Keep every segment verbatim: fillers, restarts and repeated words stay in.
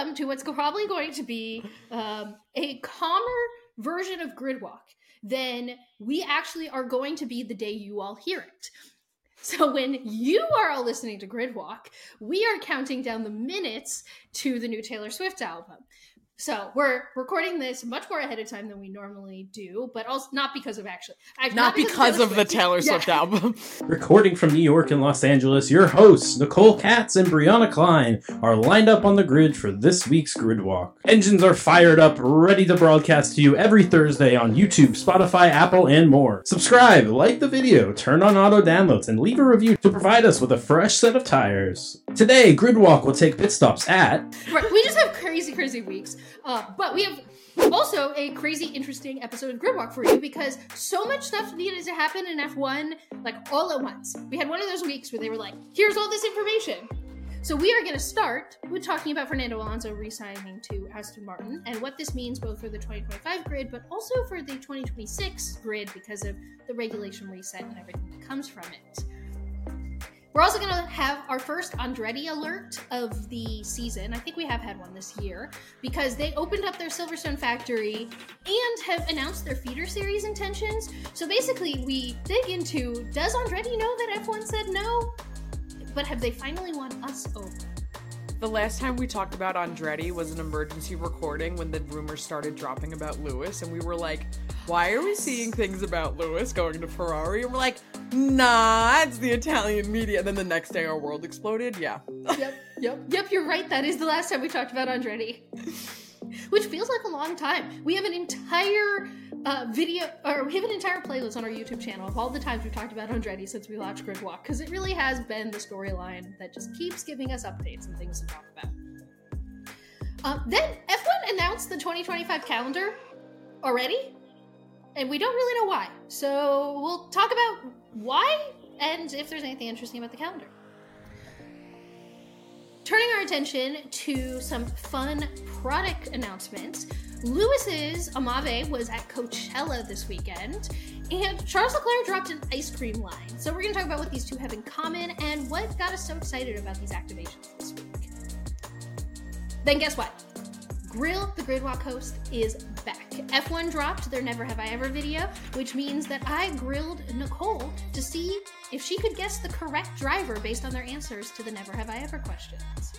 welcome to what's probably going to be um, a calmer version of Gridwalk than we actually are going to be the day you all hear it. So when you are all listening to Gridwalk, we are counting down the minutes to the new Taylor Swift album. So we're recording this much more ahead of time than we normally do, but also not because of actually... Not, not because, because of, of the Taylor Swift yeah. album. Recording from New York and Los Angeles, your hosts, Nicole Katz and Brianna Klein, are lined up on the grid for this week's Gridwalk. Engines are fired up, ready to broadcast to you every Thursday on YouTube, Spotify, Apple, and more. Subscribe, like the video, turn on auto downloads, and leave a review to provide us with a fresh set of tires. Today, Gridwalk will take pit stops at... Right, we just have crazy, crazy weeks. Uh, but we have also a crazy, interesting episode of Gridwalk for you because so much stuff needed to happen in F one, like, all at once. We had one of those weeks where they were like, here's all this information. So we are going to start with talking about Fernando Alonso re-signing to Aston Martin and what this means both for the twenty twenty-five grid, but also for the twenty twenty-six grid because of the regulation reset and everything that comes from it. We're also going to have our first Andretti alert of the season. I think we have had one this year because they opened up their Silverstone factory and have announced their feeder series intentions. So basically we dig into, does Andretti know that F one said no? But have they finally won us over? The last time we talked about Andretti was an emergency recording when the rumors started dropping about Lewis, and we were like, why are we seeing things about Lewis going to Ferrari? And we're like, nah, it's the Italian media. And then the next day our world exploded. Yeah. Yep, yep, yep, you're right. That is the last time we talked about Andretti. Which feels like a long time. We have an entire uh, video, or we have an entire playlist on our YouTube channel of all the times we've talked about Andretti since we launched Gridwalk, because it really has been the storyline that just keeps giving us updates and things to talk about. Uh, then F one announced the twenty twenty-five calendar already, and we don't really know why. So we'll talk about why and if there's anything interesting about the calendar. Turning our attention to some fun product announcements, Lewis's Amave was at Coachella this weekend, and Charles Leclerc dropped an ice cream line. So we're going to talk about what these two have in common and what got us so excited about these activations this week. Then guess what? Grill, the Gridwalk host, is back. F one dropped their Never Have I Ever video, which means that I grilled Nicole to see if she could guess the correct driver based on their answers to the Never Have I Ever questions.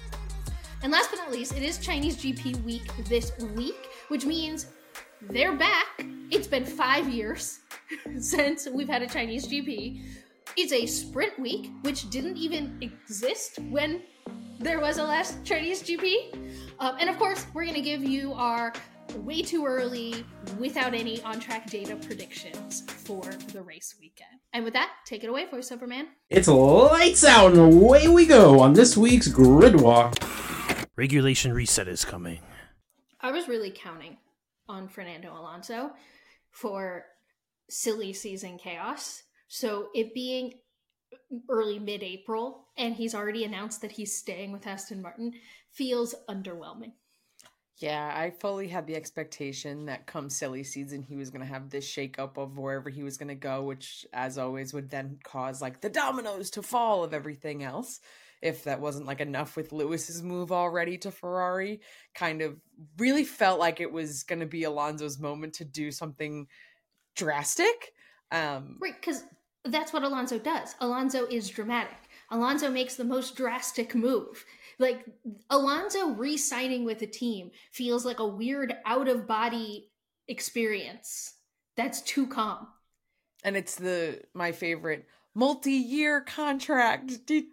And last but not least, it is Chinese G P week this week, which means they're back. It's been five years since we've had a Chinese G P. It's a sprint week, which didn't even exist when there was a last Chinese G P. Um, and of course, we're going to give you our way too early, without any on-track data predictions for the race weekend. And with that, take it away, voiceover man. It's lights out and away we go on this week's Gridwalk. Regulation reset is coming. I was really counting on Fernando Alonso for silly season chaos. So it being early mid-April and he's already announced that he's staying with Aston Martin feels underwhelming. Yeah, I fully had the expectation that come silly season, he was going to have this shakeup of wherever he was going to go, which, as always, would then cause, like, the dominoes to fall of everything else. If that wasn't, like, enough with Lewis's move already to Ferrari, kind of really felt like it was going to be Alonso's moment to do something drastic. Um, right, because that's what Alonso does. Alonso is dramatic. Alonso makes the most drastic move. Like, Alonso re-signing with a team feels like a weird out-of-body experience that's too calm. And it's the my favorite multi-year contract.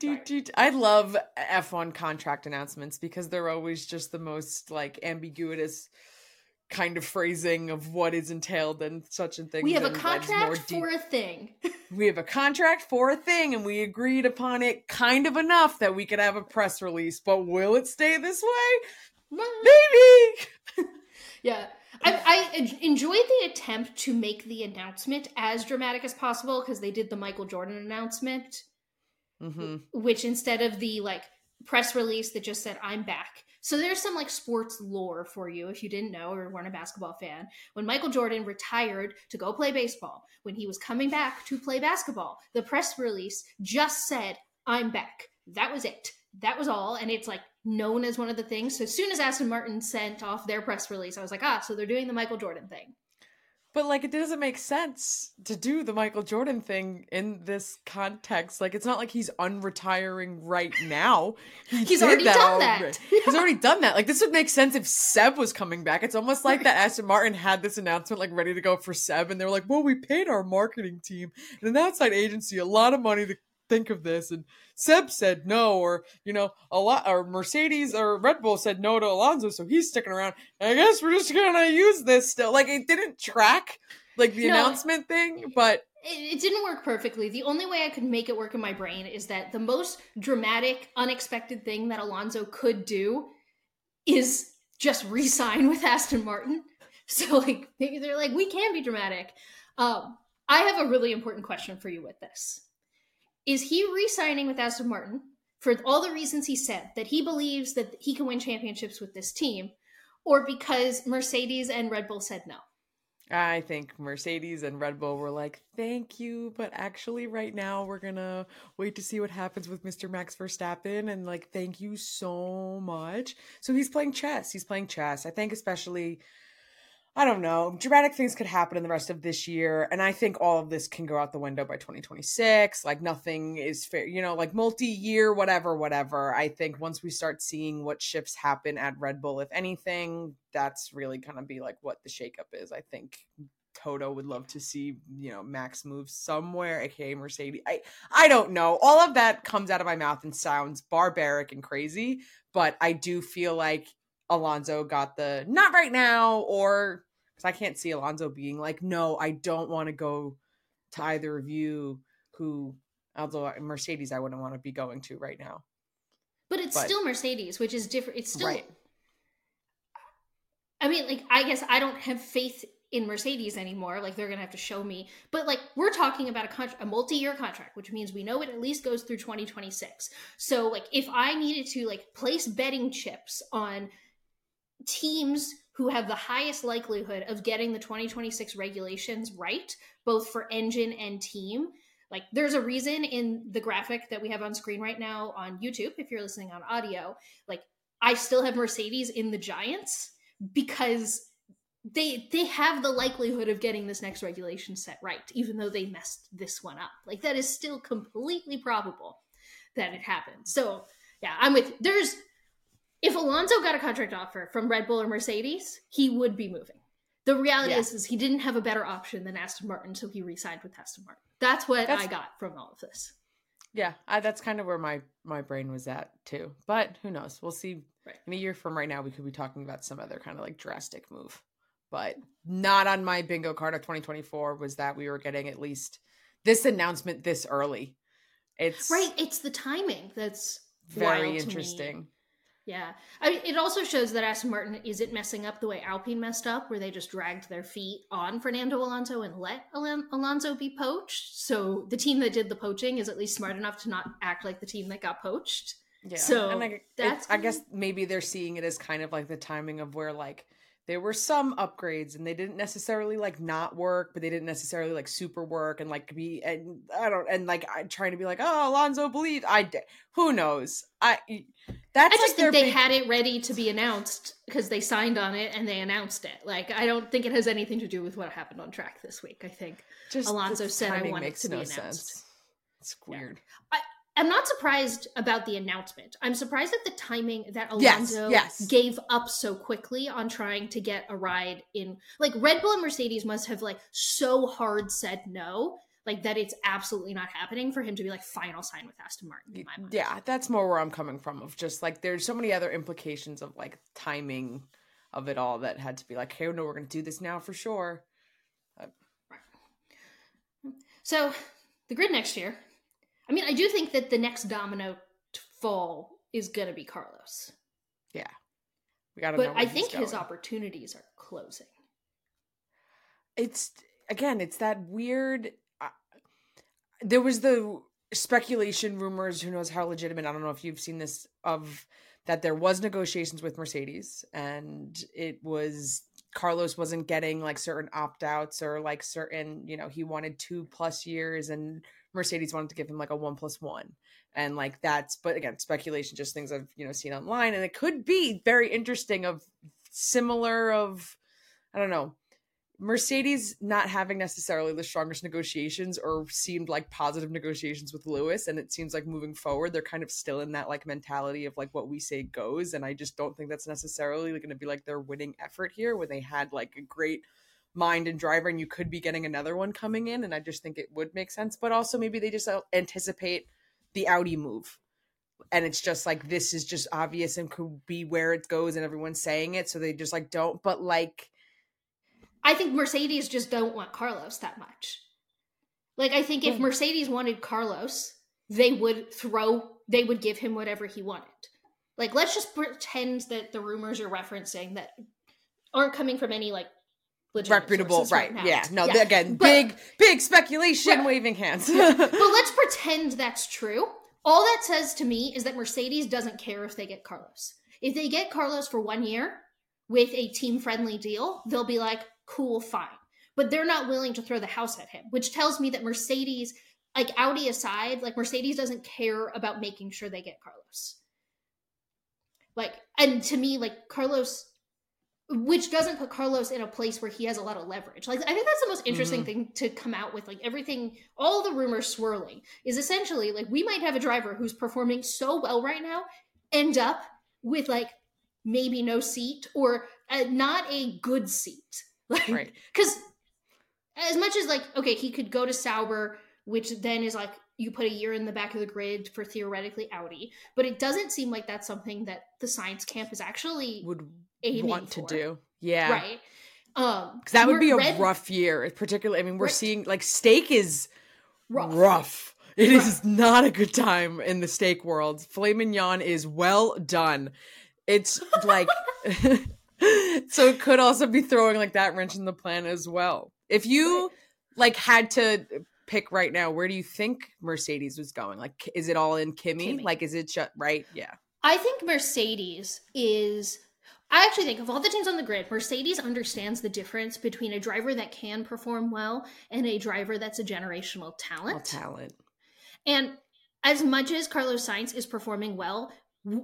I love F one contract announcements because they're always just the most, like, ambiguous kind of phrasing of what is entailed and such and things. We have a contract for a thing. We have a contract for a thing, and we agreed upon it kind of enough that we could have a press release. But will it stay this way? Maybe. Yeah. I, I enjoyed the attempt to make the announcement as dramatic as possible because they did the Michael Jordan announcement, mm-hmm. which instead of the, like, press release that just said, I'm back. So there's some, like, sports lore for you if you didn't know or weren't a basketball fan. When Michael Jordan retired to go play baseball, when he was coming back to play basketball, the press release just said, I'm back. That was it. that was all. And it's like known as one of the things. So as soon as Aston Martin sent off their press release, I was like, ah, so they're doing the Michael Jordan thing. But, like, it doesn't make sense to do the Michael Jordan thing in this context. Like, it's not like he's unretiring right now. He he's did already that done already. that. He's already done that. Like, this would make sense if Seb was coming back. It's almost like that Aston Martin had this announcement, like, ready to go for Seb. And they were like, well, we paid our marketing team and an outside agency a lot of money to think of this. And Seb said no, or, you know, a lot, or Mercedes or Red Bull said no to Alonso, so he's sticking around. And I guess we're just gonna use this still. Like, it didn't track, like, the no, announcement thing, but it, it didn't work perfectly. The only way I could make it work in my brain is that the most dramatic, unexpected thing that Alonso could do is just re-sign with Aston Martin. So, like, maybe they're like, we can be dramatic. Um, I have a really important question for you with this. Is he re-signing with Aston Martin for all the reasons he said, that he believes that he can win championships with this team, or because Mercedes and Red Bull said no? I think Mercedes and Red Bull were like, thank you, but actually right now we're going to wait to see what happens with Mister Max Verstappen, and, like, thank you so much. So he's playing chess. He's playing chess. I think especially, I don't know, dramatic things could happen in the rest of this year. And I think all of this can go out the window by twenty twenty-six. Like, nothing is fair, you know, like multi-year, whatever, whatever. I think once we start seeing what shifts happen at Red Bull, if anything, that's really going to be like what the shakeup is. I think Toto would love to see, you know, Max move somewhere, aka Mercedes. I, I don't know. All of that comes out of my mouth and sounds barbaric and crazy, but I do feel like Alonso got the not right now, or because I can't see Alonso being like, no, I don't want to go to either of you, who, although Mercedes I wouldn't want to be going to right now. But it's but, still Mercedes, which is different. It's still, right. I mean, like, I guess I don't have faith in Mercedes anymore. Like, they're going to have to show me. But, like, we're talking about a contract, a multi-year contract, which means we know it at least goes through twenty twenty-six. So, like, if I needed to, like, place betting chips on teams who have the highest likelihood of getting the twenty twenty-six regulations right, both for engine and team, like, there's a reason in the graphic that we have on screen right now on YouTube, if you're listening on audio, like, I still have Mercedes in the Giants because they they have the likelihood of getting this next regulation set right, even though they messed this one up. Like, that is still completely probable that it happened. So yeah, I'm with you. There's If Alonso got a contract offer from Red Bull or Mercedes, he would be moving. The reality yeah. is, is he didn't have a better option than Aston Martin, so he re-signed with Aston Martin. That's what that's, I got from all of this. Yeah, I, that's kind of where my, my brain was at, too. But who knows? We'll see. Right. In a year from right now, we could be talking about some other kind of, like, drastic move. But not on my bingo card of twenty twenty-four was that we were getting at least this announcement this early. It's right. It's the timing that's very interesting. Yeah. I mean, it also shows that Aston Martin isn't messing up the way Alpine messed up, where they just dragged their feet on Fernando Alonso and let Al- Alonso be poached. So the team that did the poaching is at least smart enough to not act like the team that got poached. Yeah. So and I, that's I guess maybe they're seeing it as kind of like the timing of where, like, there were some upgrades and they didn't necessarily, like, not work, but they didn't necessarily, like, super work and, like, be, and I don't, and, like, I'm trying to be like, oh, Alonso believed, I did. Who knows? I, that's I just like think they big... had it ready to be announced because they signed on it and they announced it. Like, I don't think it has anything to do with what happened on track this week. I think just Alonso said, I want it to no be announced. Sense. It's weird. Yeah. I, I'm not surprised about the announcement. I'm surprised at the timing that Alonso yes, yes. gave up so quickly on trying to get a ride in. Like, Red Bull and Mercedes must have, like, so hard said no, like, that it's absolutely not happening for him to be like, final sign with Aston Martin in my mind. Yeah, that's more where I'm coming from, of just, like, there's so many other implications of, like, timing of it all that had to be like, hey, no, we're going to do this now for sure. Uh, right. So the grid next year, I mean, I do think that the next domino to fall is going to be Carlos. Yeah. We gotta but know I think his opportunities are closing. It's, again, it's that weird... Uh, there was the speculation, rumors, who knows how legitimate, I don't know if you've seen this, of that there was negotiations with Mercedes, and it was... Carlos wasn't getting, like, certain opt-outs or, like, certain, you know, he wanted two plus years and Mercedes wanted to give him, like, a one plus one. And like that's, but again, speculation, just things I've, you know, seen online. And it could be very interesting of similar of, I don't know, Mercedes not having necessarily the strongest negotiations or seemed like positive negotiations with Lewis. And it seems like moving forward, they're kind of still in that like mentality of like what we say goes. And I just don't think that's necessarily going to be like their winning effort here when they had like a great mind and driver and you could be getting another one coming in. And I just think it would make sense. But also maybe they just anticipate the Audi move. And it's just like, this is just obvious and could be where it goes and everyone's saying it. So they just like don't, but like. I think Mercedes just don't want Carlos that much. Like, I think if Mercedes wanted Carlos, they would throw, they would give him whatever he wanted. Like, let's just pretend that the rumors you're referencing that aren't coming from any like reputable, right? right yeah, no. Yeah. Again, but, big, big speculation, right. waving hands. But let's pretend that's true. All that says to me is that Mercedes doesn't care if they get Carlos. If they get Carlos for one year with a team-friendly deal, they'll be like, cool, fine. But they're not willing to throw the house at him, which tells me that Mercedes, like Audi aside, like Mercedes doesn't care about making sure they get Carlos. Like, and to me, like Carlos, which doesn't put Carlos in a place where he has a lot of leverage. Like, I think that's the most interesting mm-hmm. thing to come out with, like everything, all the rumors swirling is essentially like, we might have a driver who's performing so well right now, end up with like maybe no seat or uh, not a good seat. Like, right. Because as much as like, okay, he could go to Sauber, which then is like, you put a year in the back of the grid for theoretically Audi, but it doesn't seem like that's something that the science camp is actually would aiming want for. to do. Yeah. Right. Um, because that would be a Red, rough year, particularly. I mean, we're right. seeing like steak is rough. rough. It rough. is not a good time in the steak world. Filet mignon is well done. It's like, so it could also be throwing like that wrench in the plan as well. If you like had to pick right now, where do you think Mercedes was going? Like, is it all in Kimi? Kimi. Like, is it just right? Yeah. I think Mercedes is, I actually think of all the teams on the grid, Mercedes understands the difference between a driver that can perform well and a driver that's a generational talent. All talent. And as much as Carlos Sainz is performing well,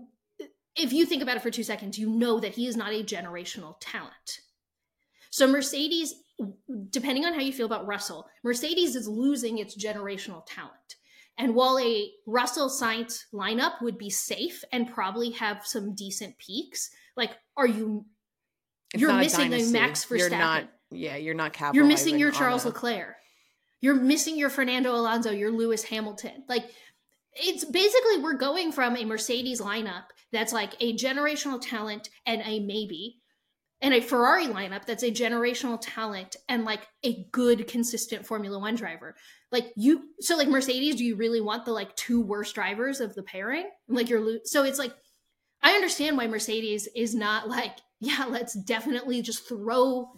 if you think about it for two seconds, you know that he is not a generational talent. So Mercedes, depending on how you feel about Russell, Mercedes is losing its generational talent. And while a Russell Sainz lineup would be safe and probably have some decent peaks, like, are you, it's you're not missing a, a Max Verstappen. You're not, yeah, you're not capitalizing. You're missing your Charles a... Leclerc. You're missing your Fernando Alonso, your Lewis Hamilton. Like, it's basically, we're going from a Mercedes lineup that's like a generational talent and a maybe, and a Ferrari lineup that's a generational talent and like a good, consistent Formula One driver. Like you, so like Mercedes, do you really want the like two worst drivers of the pairing? Like you're, lo- so it's like, I understand why Mercedes is not like, yeah, let's definitely just throw.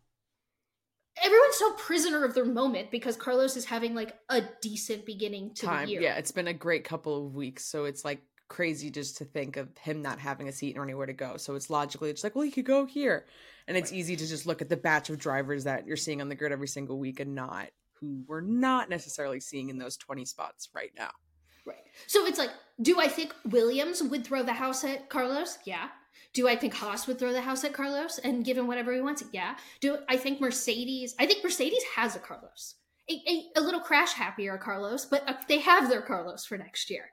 Everyone's so prisoner of their moment because Carlos is having like a decent beginning to Time. the year. Yeah, it's been a great couple of weeks, so it's like crazy just to think of him not having a seat or anywhere to go. So it's logically it's like, well, he could go here, and it's right. easy to just look at the batch of drivers that you're seeing on the grid every single week and not who we're not necessarily seeing in those twenty spots right now. Right. So it's like, do I think Williams would throw the house at Carlos? Yeah. Do I think Haas would throw the house at Carlos and give him whatever he wants? Yeah. Do I think Mercedes, I think Mercedes has a Carlos, a, a, a little crash happier Carlos, but uh, they have their Carlos for next year.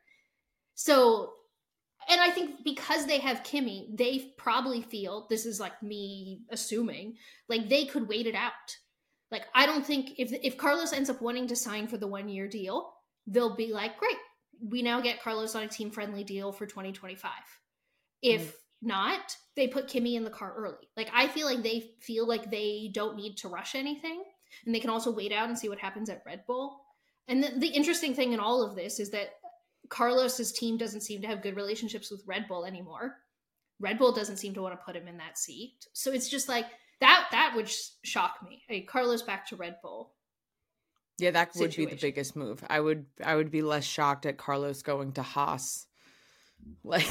So, and I think because they have Kimi, they probably feel, this is like me assuming, like they could wait it out. Like, I don't think if, if Carlos ends up wanting to sign for the one year deal, they'll be like, great, we now get Carlos on a team friendly deal for twenty twenty-five. If mm. not, they put Kimi in the car early. Like, I feel like they feel like they don't need to rush anything, and they can also wait out and see what happens at Red Bull. And the, the interesting thing in all of this is that Carlos's team doesn't seem to have good relationships with Red Bull anymore. Red Bull doesn't seem to want to put him in that seat. So it's just like, that that would shock me. Hey, Carlos back to Red Bull. Yeah, that would situation. be the biggest move. I would I would be less shocked at Carlos going to Haas. Like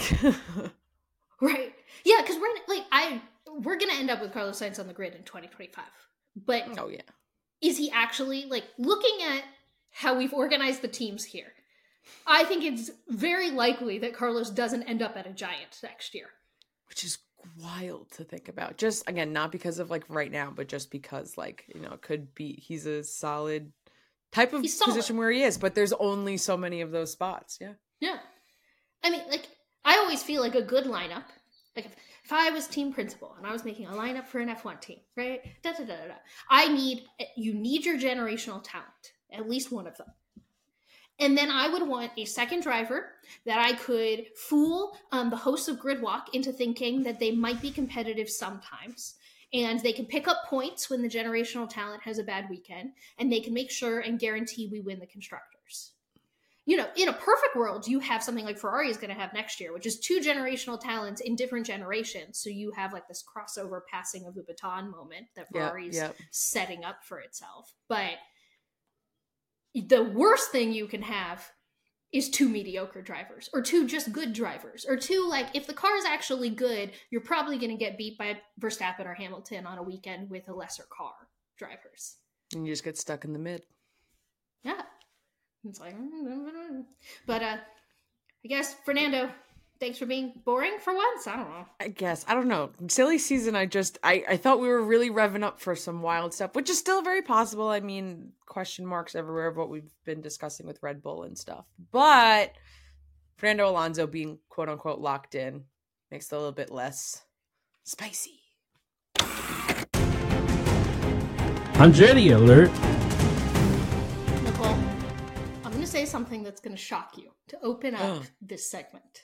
right. Yeah, because we're like I we're gonna end up with Carlos Sainz on the grid in twenty twenty-five. But oh yeah. Is he actually like looking at how we've organized the teams here? I think it's very likely that Carlos doesn't end up at a Giant next year. Which is wild to think about. Just, again, not because of, like, right now, but just because, like, you know, it could be, he's a solid type of position where he is, but there's only so many of those spots. Yeah. Yeah. I mean, like, I always feel like a good lineup, like if, if I was team principal and I was making a lineup for an F one team, right? Da, da, da, da, da. I need, you need your generational talent, at least one of them. And then I would want a second driver that I could fool um, the hosts of Gridwalk into thinking that they might be competitive sometimes. And they can pick up points when the generational talent has a bad weekend. And they can make sure and guarantee we win the constructors. You know, in a perfect world, you have something like Ferrari is going to have next year, which is two generational talents in different generations. So you have like this crossover passing of the baton moment that Ferrari's yep, yep. setting up for itself. But the worst thing you can have is two mediocre drivers or two just good drivers or two, like, if the car is actually good, you're probably going to get beat by Verstappen or Hamilton on a weekend with a lesser car drivers. And you just get stuck in the mid. Yeah. It's like, but uh, I guess, Fernando, thanks for being boring for once. I don't know. I guess. I don't know. Silly season, I just, I, I thought we were really revving up for some wild stuff, which is still very possible. I mean, question marks everywhere of what we've been discussing with Red Bull and stuff. But Fernando Alonso being quote unquote locked in makes it a little bit less spicy. Andretti alert. Nicole, I'm going to say something that's going to shock you to open up this segment.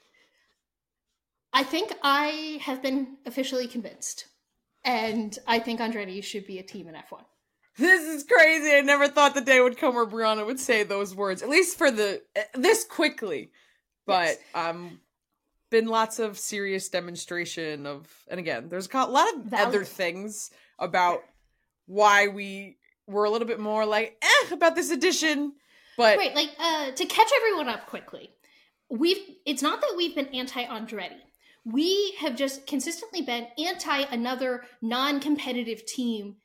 I think I have been officially convinced, and I think Andretti should be a team in F one. This is crazy. I never thought the day would come where Brianna would say those words, at least for the this quickly. But yes. um, been lots of serious demonstration of, and again, there's a lot of Valid. other things about why we were a little bit more like eh about this edition. But right, like uh, to catch everyone up quickly, we've it's not that we've been anti-Andretti. We have just consistently been anti another non-competitive team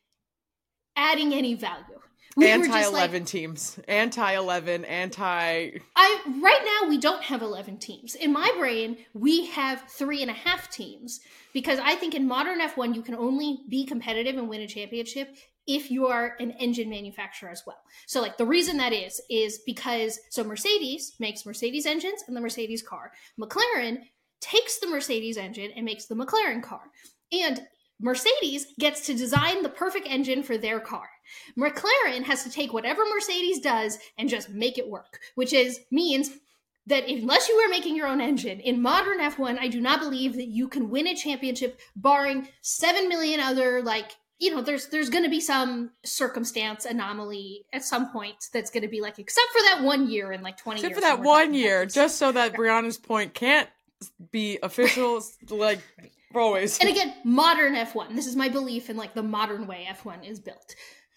adding any value. We anti eleven like, teams. Anti eleven, anti... I Right now, we don't have eleven teams. In my brain, we have three and a half teams. Because I think in modern F one, you can only be competitive and win a championship if you are an engine manufacturer as well. So like the reason that is, is because, so Mercedes makes Mercedes engines and the Mercedes car. McLaren takes the Mercedes engine and makes the McLaren car. And Mercedes gets to design the perfect engine for their car. McLaren has to take whatever Mercedes does and just make it work, which is means that unless you are making your own engine, in modern F one, I do not believe that you can win a championship barring seven million other, like, you know, there's there's going to be some circumstance anomaly at some point that's going to be like, except for that one year in like twenty except years. Except for that one year, just so that Brianna's point can't be official, like, right. for always. And again, modern F one. This is my belief in, like, the modern way F one is built.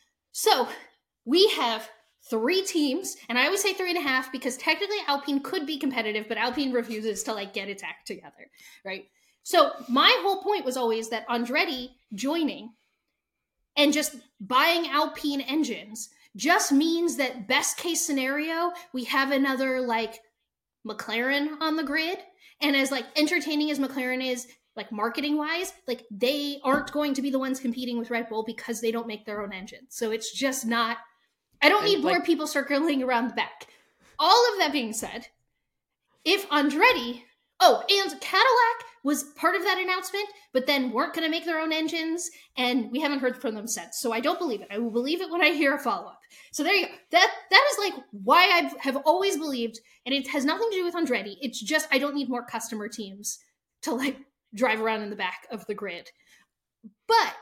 So, we have three teams, and I always say three and a half because technically Alpine could be competitive, but Alpine refuses to, like, get its act together, right? So, my whole point was always that Andretti joining and just buying Alpine engines just means that best case scenario, we have another, like, McLaren on the grid. And as, like, entertaining as McLaren is, like, marketing-wise, like, they aren't going to be the ones competing with Red Bull because they don't make their own engines. So it's just not... I don't need and, more like, people circling around the back. All of that being said, if Andretti... Oh, and Cadillac was part of that announcement, but then weren't going to make their own engines, and we haven't heard from them since. So I don't believe it. I will believe it when I hear a follow-up. So there you go. That that is like why I have always believed, and it has nothing to do with Andretti. It's just I don't need more customer teams to like drive around in the back of the grid. But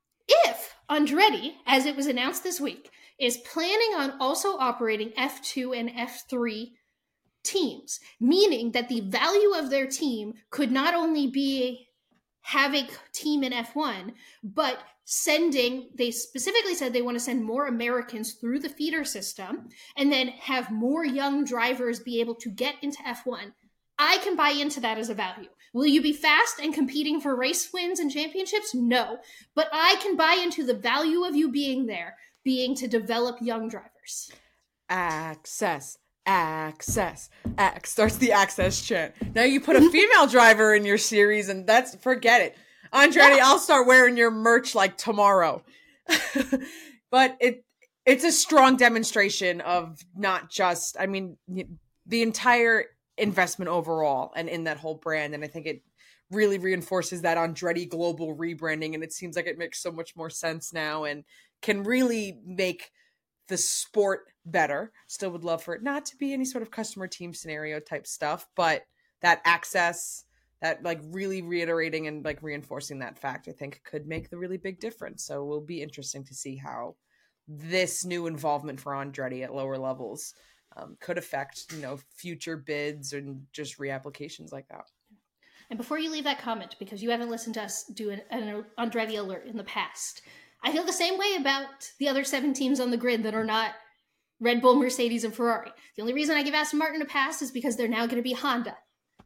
if Andretti, as it was announced this week, is planning on also operating F two and F three teams, meaning that the value of their team could not only be have a team in F one, but sending, they specifically said they want to send more Americans through the feeder system and then have more young drivers be able to get into F one. I can buy into that as a value. Will you be fast and competing for race wins and championships? No. But I can buy into the value of you being there, being to develop young drivers. Access. access, Ac- starts the access chant. Now you put a female driver in your series, and that's forget it. Andretti, I'll start wearing your merch like tomorrow. But it it's a strong demonstration of not just, I mean, the entire investment overall and in that whole brand, and I think it really reinforces that Andretti global rebranding, and it seems like it makes so much more sense now and can really make the sport better. Still would love for it not to be any sort of customer team scenario type stuff, but that access, that like really reiterating and like reinforcing that fact, I think could make the really big difference. So it will be interesting to see how this new involvement for Andretti at lower levels um, could affect, you know, future bids and just reapplications like that. And before you leave that comment, because you haven't listened to us do an, an Andretti alert in the past, I feel the same way about the other seven teams on the grid that are not Red Bull, Mercedes, and Ferrari. The only reason I give Aston Martin a pass is because they're now going to be Honda.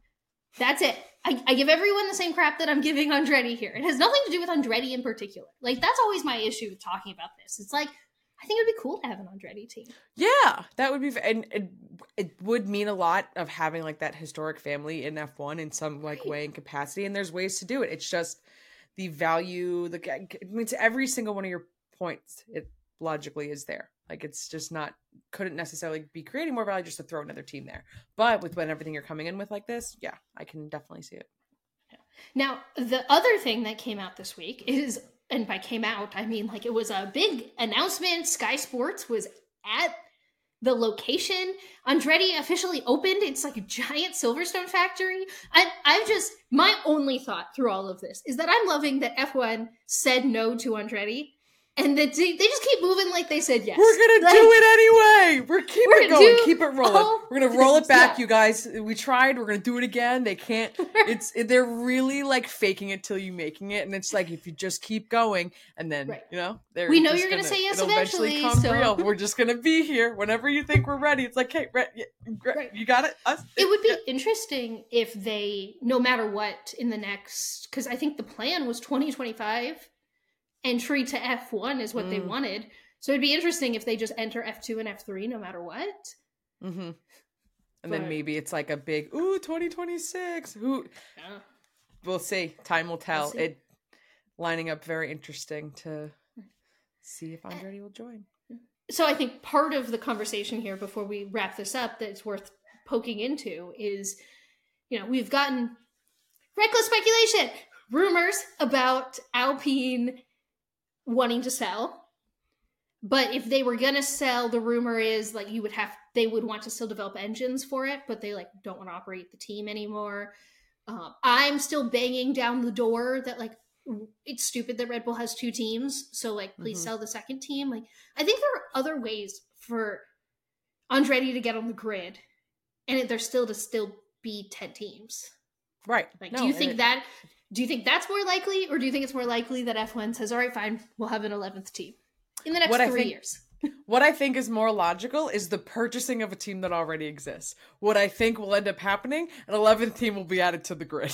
That's it. I, I give everyone the same crap that I'm giving Andretti here. It has nothing to do with Andretti in particular. Like, that's always my issue with talking about this. It's like, I think it'd be cool to have an Andretti team. Yeah, that would be, and it, it would mean a lot of having like that historic family in F one in some like way and capacity. And there's ways to do it. It's just the value, the I mean, to every single one of your points, it logically is there. Like, it's just not, couldn't necessarily be creating more value just to throw another team there. But with when everything you're coming in with like this, yeah, I can definitely see it. Now, the other thing that came out this week is, and by came out, I mean like it was a big announcement. Sky Sports was at the location. Andretti officially opened. It's like a giant Silverstone factory. And I've just, my only thought through all of this is that I'm loving that F one said no to Andretti. And that they just keep moving like they said yes. We're going like, to do it anyway. We're keep we're it going. Do, keep it rolling. oh, we're going to roll it back, yeah. you guys. We tried. We're going to do it again. They can't. It's They're really like faking it till you making it. And it's like, if you just keep going and then, right. you know, they're we know just you're going to say yes it'll eventually. eventually come so. real. We're just going to be here whenever you think we're ready. It's like, hey, re- re- right. you got it? Us? It would be yeah. interesting if they, no matter what in the next, because I think the plan was twenty twenty-five. Entry to F one is what mm. they wanted. So it'd be interesting if they just enter F two and F three no matter what. Mm-hmm. And but, then maybe it's like a big, ooh, twenty twenty-six. Who? Yeah. We'll see. Time will tell. We'll it lining up very interesting to see if Andretti will join. So I think part of the conversation here before we wrap this up that's worth poking into is, you know, we've gotten reckless speculation, rumors about Alpine wanting to sell, but if they were gonna sell, the rumor is like you would have they would want to still develop engines for it, but they like don't want to operate the team anymore. um, I'm still banging down the door that like it's stupid that Red Bull has two teams, so like please mm-hmm. sell the second team. Like I think there are other ways for Andretti to get on the grid and there's still to still be ten teams, right? Like no, do you think it- that Do you think that's more likely, or do you think it's more likely that F one says, all right, fine, we'll have an eleventh team in the next what three think, years? What I think is more logical is the purchasing of a team that already exists. What I think will end up happening, an eleventh team will be added to the grid.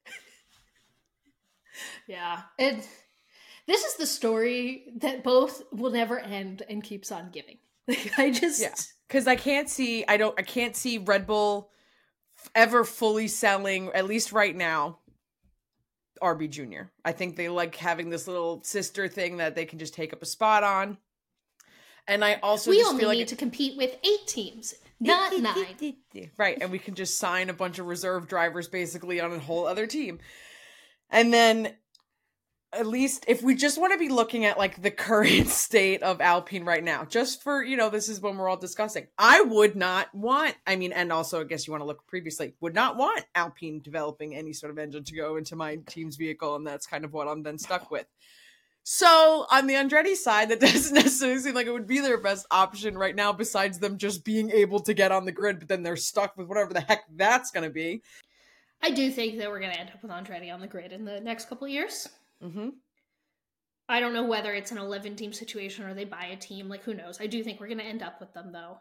Yeah. And this is the story that both will never end and keeps on giving. Like, I just... Yeah. Because I can't see, I don't, I can't see Red Bull ever fully selling, at least right now, R B Junior I think they like having this little sister thing that they can just take up a spot on. And I also we just only feel like need to compete with eight teams, not nine. Right, and we can just sign a bunch of reserve drivers basically on a whole other team. And then at least if we just want to be looking at like the current state of Alpine right now, just for, you know, this is when we're all discussing, I would not want, I mean, and also I guess you want to look previously, would not want Alpine developing any sort of engine to go into my team's vehicle. And that's kind of what I'm then stuck with. So on the Andretti side, that doesn't necessarily seem like it would be their best option right now, besides them just being able to get on the grid, but then they're stuck with whatever the heck that's going to be. I do think that we're going to end up with Andretti on the grid in the next couple of years. Mm-hmm. I don't know whether it's an eleven-team situation or they buy a team. Like, who knows? I do think we're going to end up with them, though.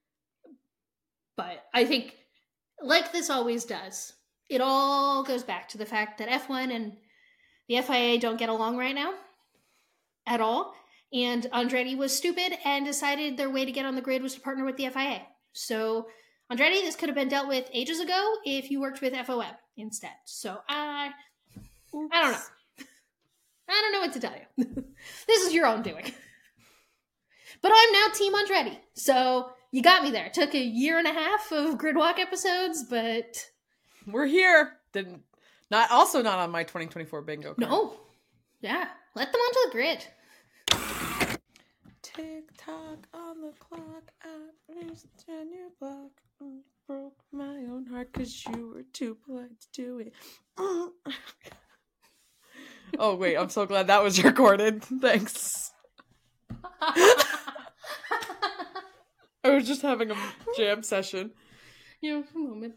But I think, like this always does, it all goes back to the fact that F one and the F I A don't get along right now at all. And Andretti was stupid and decided their way to get on the grid was to partner with the F I A. So, Andretti, this could have been dealt with ages ago if you worked with F O M instead. So, I, I don't know. I don't know what to tell you. This is your own doing. But I'm now Team Andretti, so you got me there. It took a year and a half of Gridwalk episodes, but we're here. Didn't not also not on my twenty twenty-four bingo card. No. Yeah. Let them onto the grid. Tick tock on the clock. I reached on your block. I broke my own heart because you were too polite to do it. Oh wait, I'm so glad that was recorded. Thanks. I was just having a jam session. Yeah, a moment.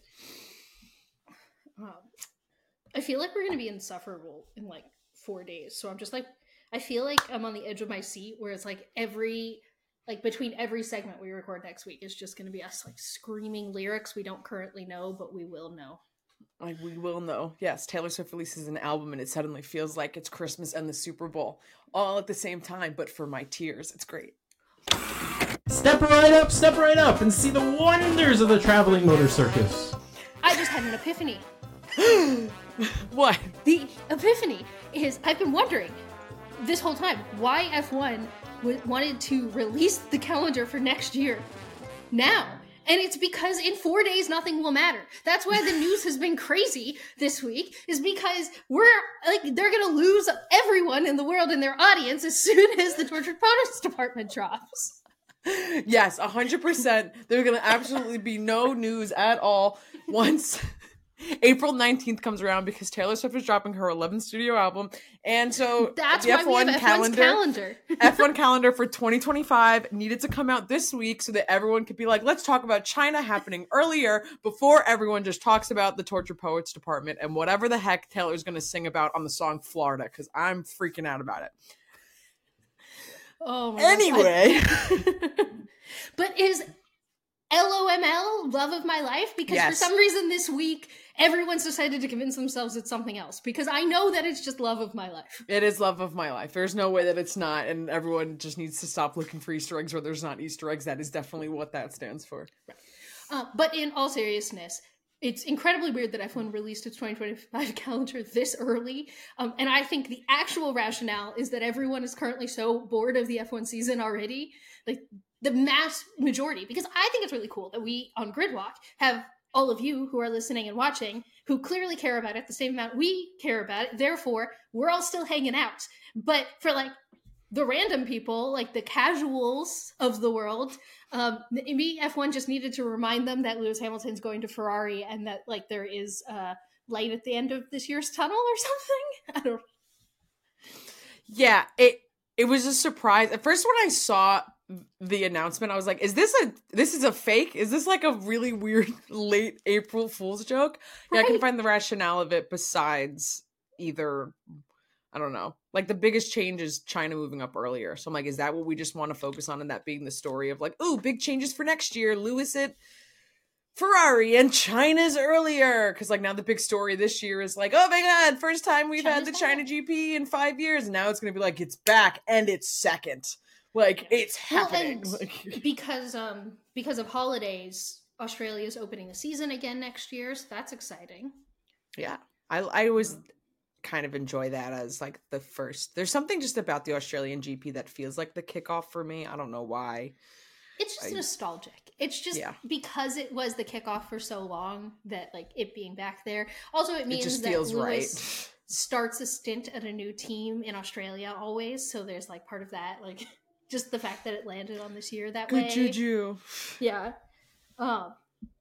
Um, I feel like we're gonna be insufferable in like four days. So I'm just like, I feel like I'm on the edge of my seat where it's like every, like between every segment we record next week is just gonna be us like screaming lyrics we don't currently know, but we will know. Like, we will know. Yes, Taylor Swift releases an album and it suddenly feels like it's Christmas and the Super Bowl all at the same time, but for my tears, it's great. Step right up, step right up, and see the wonders of the traveling motor circus. I just had an epiphany. What? The epiphany is, I've been wondering this whole time why F one w- wanted to release the calendar for next year now. And it's because in four days, nothing will matter. That's why the news has been crazy this week, is because we're, like, they're gonna lose everyone in the world and their audience as soon as the Tortured Poets Department drops. Yes, one hundred percent. There's going to absolutely be no news at all once April nineteenth comes around, because Taylor Swift is dropping her eleventh studio album. And so that's the why F one we have calendar, F one's calendar. F one calendar for twenty twenty-five needed to come out this week so that everyone could be like, let's talk about China happening earlier before everyone just talks about the Tortured Poets Department and whatever the heck Taylor's going to sing about on the song Florida, because I'm freaking out about it. Oh my anyway. But is L O M L love of my life? Because yes. for some reason this week, everyone's decided to convince themselves it's something else. Because I know that it's just love of my life. It is love of my life. There's no way that it's not. And everyone just needs to stop looking for Easter eggs where there's not Easter eggs. That is definitely what that stands for. Uh, but in all seriousness, it's incredibly weird that F one released its twenty twenty-five calendar this early. Um, and I think the actual rationale is that everyone is currently so bored of the F one season already. Like, the mass majority, because I think it's really cool that we on Gridwalk have all of you who are listening and watching who clearly care about it the same amount we care about it. Therefore, we're all still hanging out. But for like the random people, like the casuals of the world, um, maybe F one just needed to remind them that Lewis Hamilton's going to Ferrari and that like there is uh, light at the end of this year's tunnel or something. I don't know. Yeah, it it was a surprise. At first when I saw the announcement, I was like, is this a this is a fake? Is this like a really weird late April Fool's joke? Yeah, right. I can find the rationale of it besides either, I don't know. Like, the biggest change is China moving up earlier. So I'm like, is that what we just want to focus on, and that being the story of like, oh, big changes for next year, Lewis at Ferrari and China's earlier? Because like now the big story this year is like, oh my god, first time we've China's had the China back. G P in five years, and now it's gonna be like, it's back and it's second. Like, it's happening. Well, and because um because of holidays, Australia's opening a season again next year, so that's exciting. Yeah, I I always kind of enjoy that as like the first. There's something just about the Australian G P that feels like the kickoff for me. I don't know why. It's just I, nostalgic. It's just yeah. because it was the kickoff for so long that like it being back there. Also, it means it just that feels Lewis right. starts a stint at a new team in Australia always. So there's like part of that, like. Just the fact that it landed on this year that Good way. Good juju. Yeah. Um.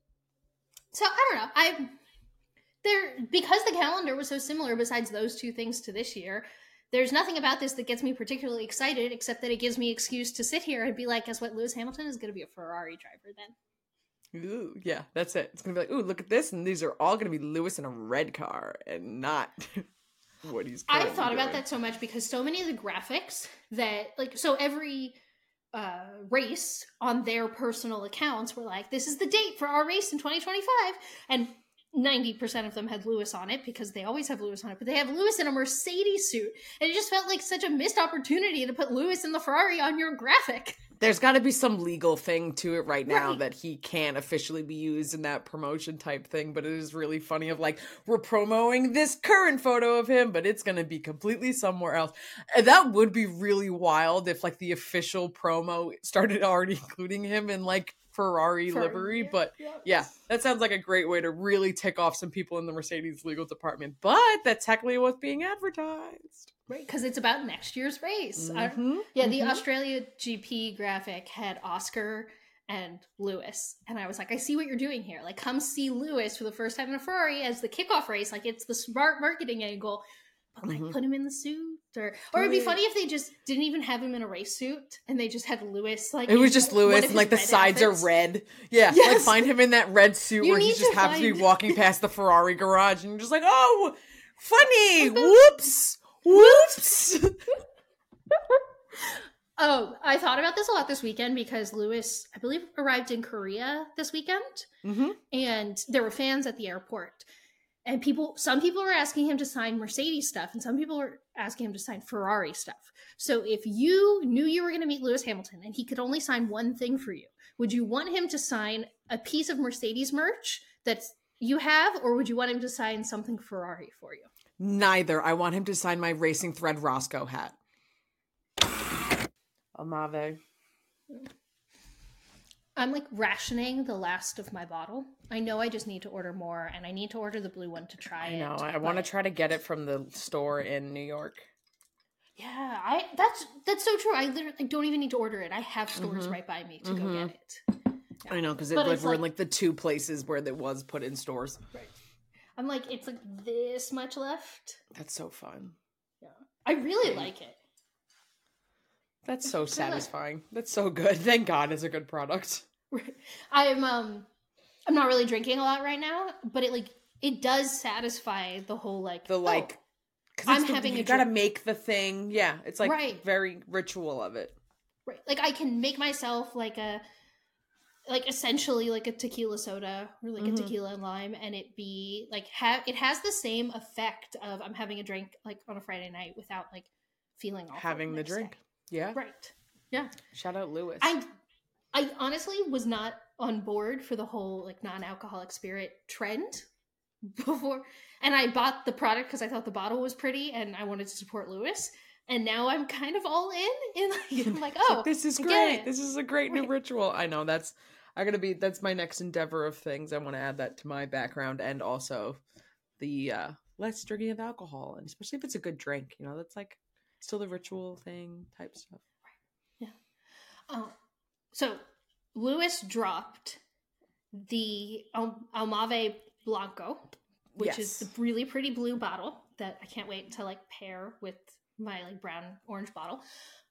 So I don't know. I there because the calendar was so similar. Besides those two things to this year, there's nothing about this that gets me particularly excited, except that it gives me excuse to sit here and be like, "Guess what? Lewis Hamilton is going to be a Ferrari driver then." Ooh, yeah, that's it. It's going to be like, "Ooh, look at this," and these are all going to be Lewis in a red car, and not. What he's I thought doing. about that so much because so many of the graphics that like so every uh race on their personal accounts were like, this is the date for our race in twenty twenty-five, and ninety percent of them had Lewis on it because they always have Lewis on it, but they have Lewis in a Mercedes suit, and it just felt like such a missed opportunity to put Lewis in the Ferrari on your graphic. There's got to be some legal thing to it right now Right. that he can't officially be used in that promotion type thing, but it is really funny of like, we're promoting this current photo of him, but it's going to be completely somewhere else. And that would be really wild if like the official promo started already including him in like Ferrari For- livery, yeah, but yeah. yeah, that sounds like a great way to really tick off some people in the Mercedes legal department, but that's technically what's being advertised. Right, because it's about next year's race. I- Mhm, yeah, the mhm. Australia G P graphic had Oscar and Lewis, and I was like, I see what you're doing here. Like, come see Lewis for the first time in a Ferrari as the kickoff race. Like, it's the smart marketing angle. But like, Mhm. put him in the suit, or or it'd be funny if they just didn't even have him in a race suit, and they just had Lewis. Like, It was in just one of Lewis, his and like the red sides outfits. are red. Yeah, like Yes. find him in that red suit You where he need just to happens to be find- walking past the Ferrari garage, and you're just like, oh, funny, whoops, whoops. Oh, I thought about this a lot this weekend because Lewis, I believe, arrived in Korea this weekend. hmm And there were fans at the airport, and people some people were asking him to sign Mercedes stuff, and some people were asking him to sign Ferrari stuff. So if you knew you were going to meet Lewis Hamilton and he could only sign one thing for you, would you want him to sign a piece of Mercedes merch that you have, or would you want him to sign something Ferrari for you? Neither. I want him to sign my Racing Thread Roscoe hat. Amave. I'm like rationing the last of my bottle. I know I just need to order more, and I need to order the blue one to try I know. it. I want to but- try to get it from the store in New York. Yeah, I that's that's so true. I literally I don't even need to order it. I have stores Mhm. right by me to go Mhm. get it. I know, because But like, it's we're in like- like the two places where it was put in stores. I'm like, it's like this much left. That's so fun. Yeah, I really like it. That's so It's good. satisfying. That's so good. Thank God it's a good product. I'm um, I'm not really drinking a lot right now, but it like it does satisfy the whole like The oh, like, because I'm the, having you a gotta drink. make the thing. Yeah, it's like Right. very ritual of it. right. Like I can make myself like a like essentially like a tequila soda or like Mhm. a tequila and lime, and it be like have it has the same effect of I'm having a drink like on a Friday night without like feeling awful Having the next drink. day. Yeah. Right. Yeah. Shout out Lewis. I I honestly was not on board for the whole like non-alcoholic spirit trend before, and I bought the product because I thought the bottle was pretty and I wanted to support Lewis. And now I'm kind of all in, and like, I'm like, It's oh, like, this is I get great. it. This is a great new Right. ritual. I know that's I gotta be that's my next endeavor of things. I want to add that to my background, and also the uh less drinking of alcohol, and especially if it's a good drink, you know, that's like still the ritual thing type stuff. Oh, so Lewis dropped the Al- Almave Blanco, which is Yes. the really pretty blue bottle that I can't wait to like pair with my like brown orange bottle.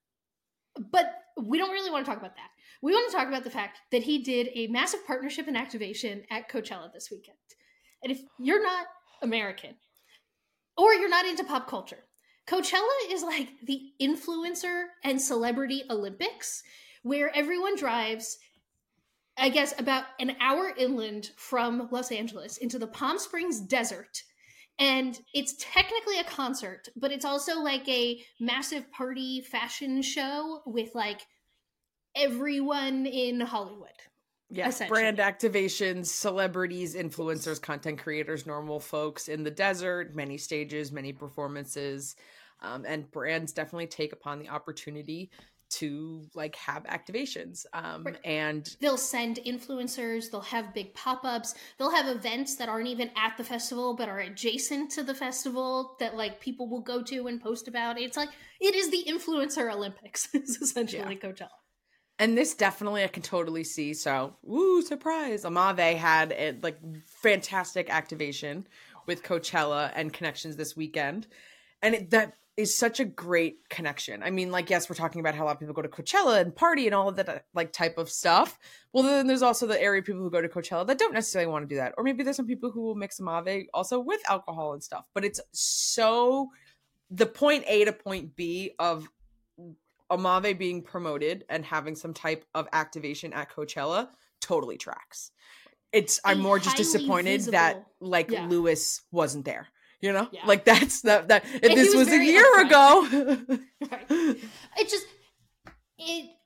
But we don't really want to talk about that. We want to talk about the fact that he did a massive partnership and activation at Coachella this weekend. And if you're not American or you're not into pop culture, Coachella is like the influencer and celebrity Olympics where everyone drives, I guess, about an hour inland from Los Angeles into the Palm Springs desert. And it's technically a concert, but it's also like a massive party fashion show with like everyone in Hollywood. Yeah, Essentially. brand activations, celebrities, influencers, content creators, normal folks in the desert, many stages, many performances. Um, and brands definitely take upon the opportunity to like have activations. Um, Right. and They'll send influencers, they'll have big pop-ups, they'll have events that aren't even at the festival but are adjacent to the festival that like people will go to and post about. It's like it is the influencer Olympics. It's essentially Coachella. And this definitely I can totally see. So, woo, surprise. Amave had a like fantastic activation with Coachella and connections this weekend. And it, that is such a great connection. I mean, like, yes, we're talking about how a lot of people go to Coachella and party and all of that uh, like type of stuff. Well, then there's also the area of people who go to Coachella that don't necessarily want to do that. Or maybe there's some people who will mix Amave also with alcohol and stuff. But it's so the point A to point B of Amave being promoted and having some type of activation at Coachella totally tracks. It's I'm A more just highly disappointed that visible- like yeah. Lewis wasn't there. You know, Yeah. like that's that that if And he this was was, a very year upfront. ago. Right. It just it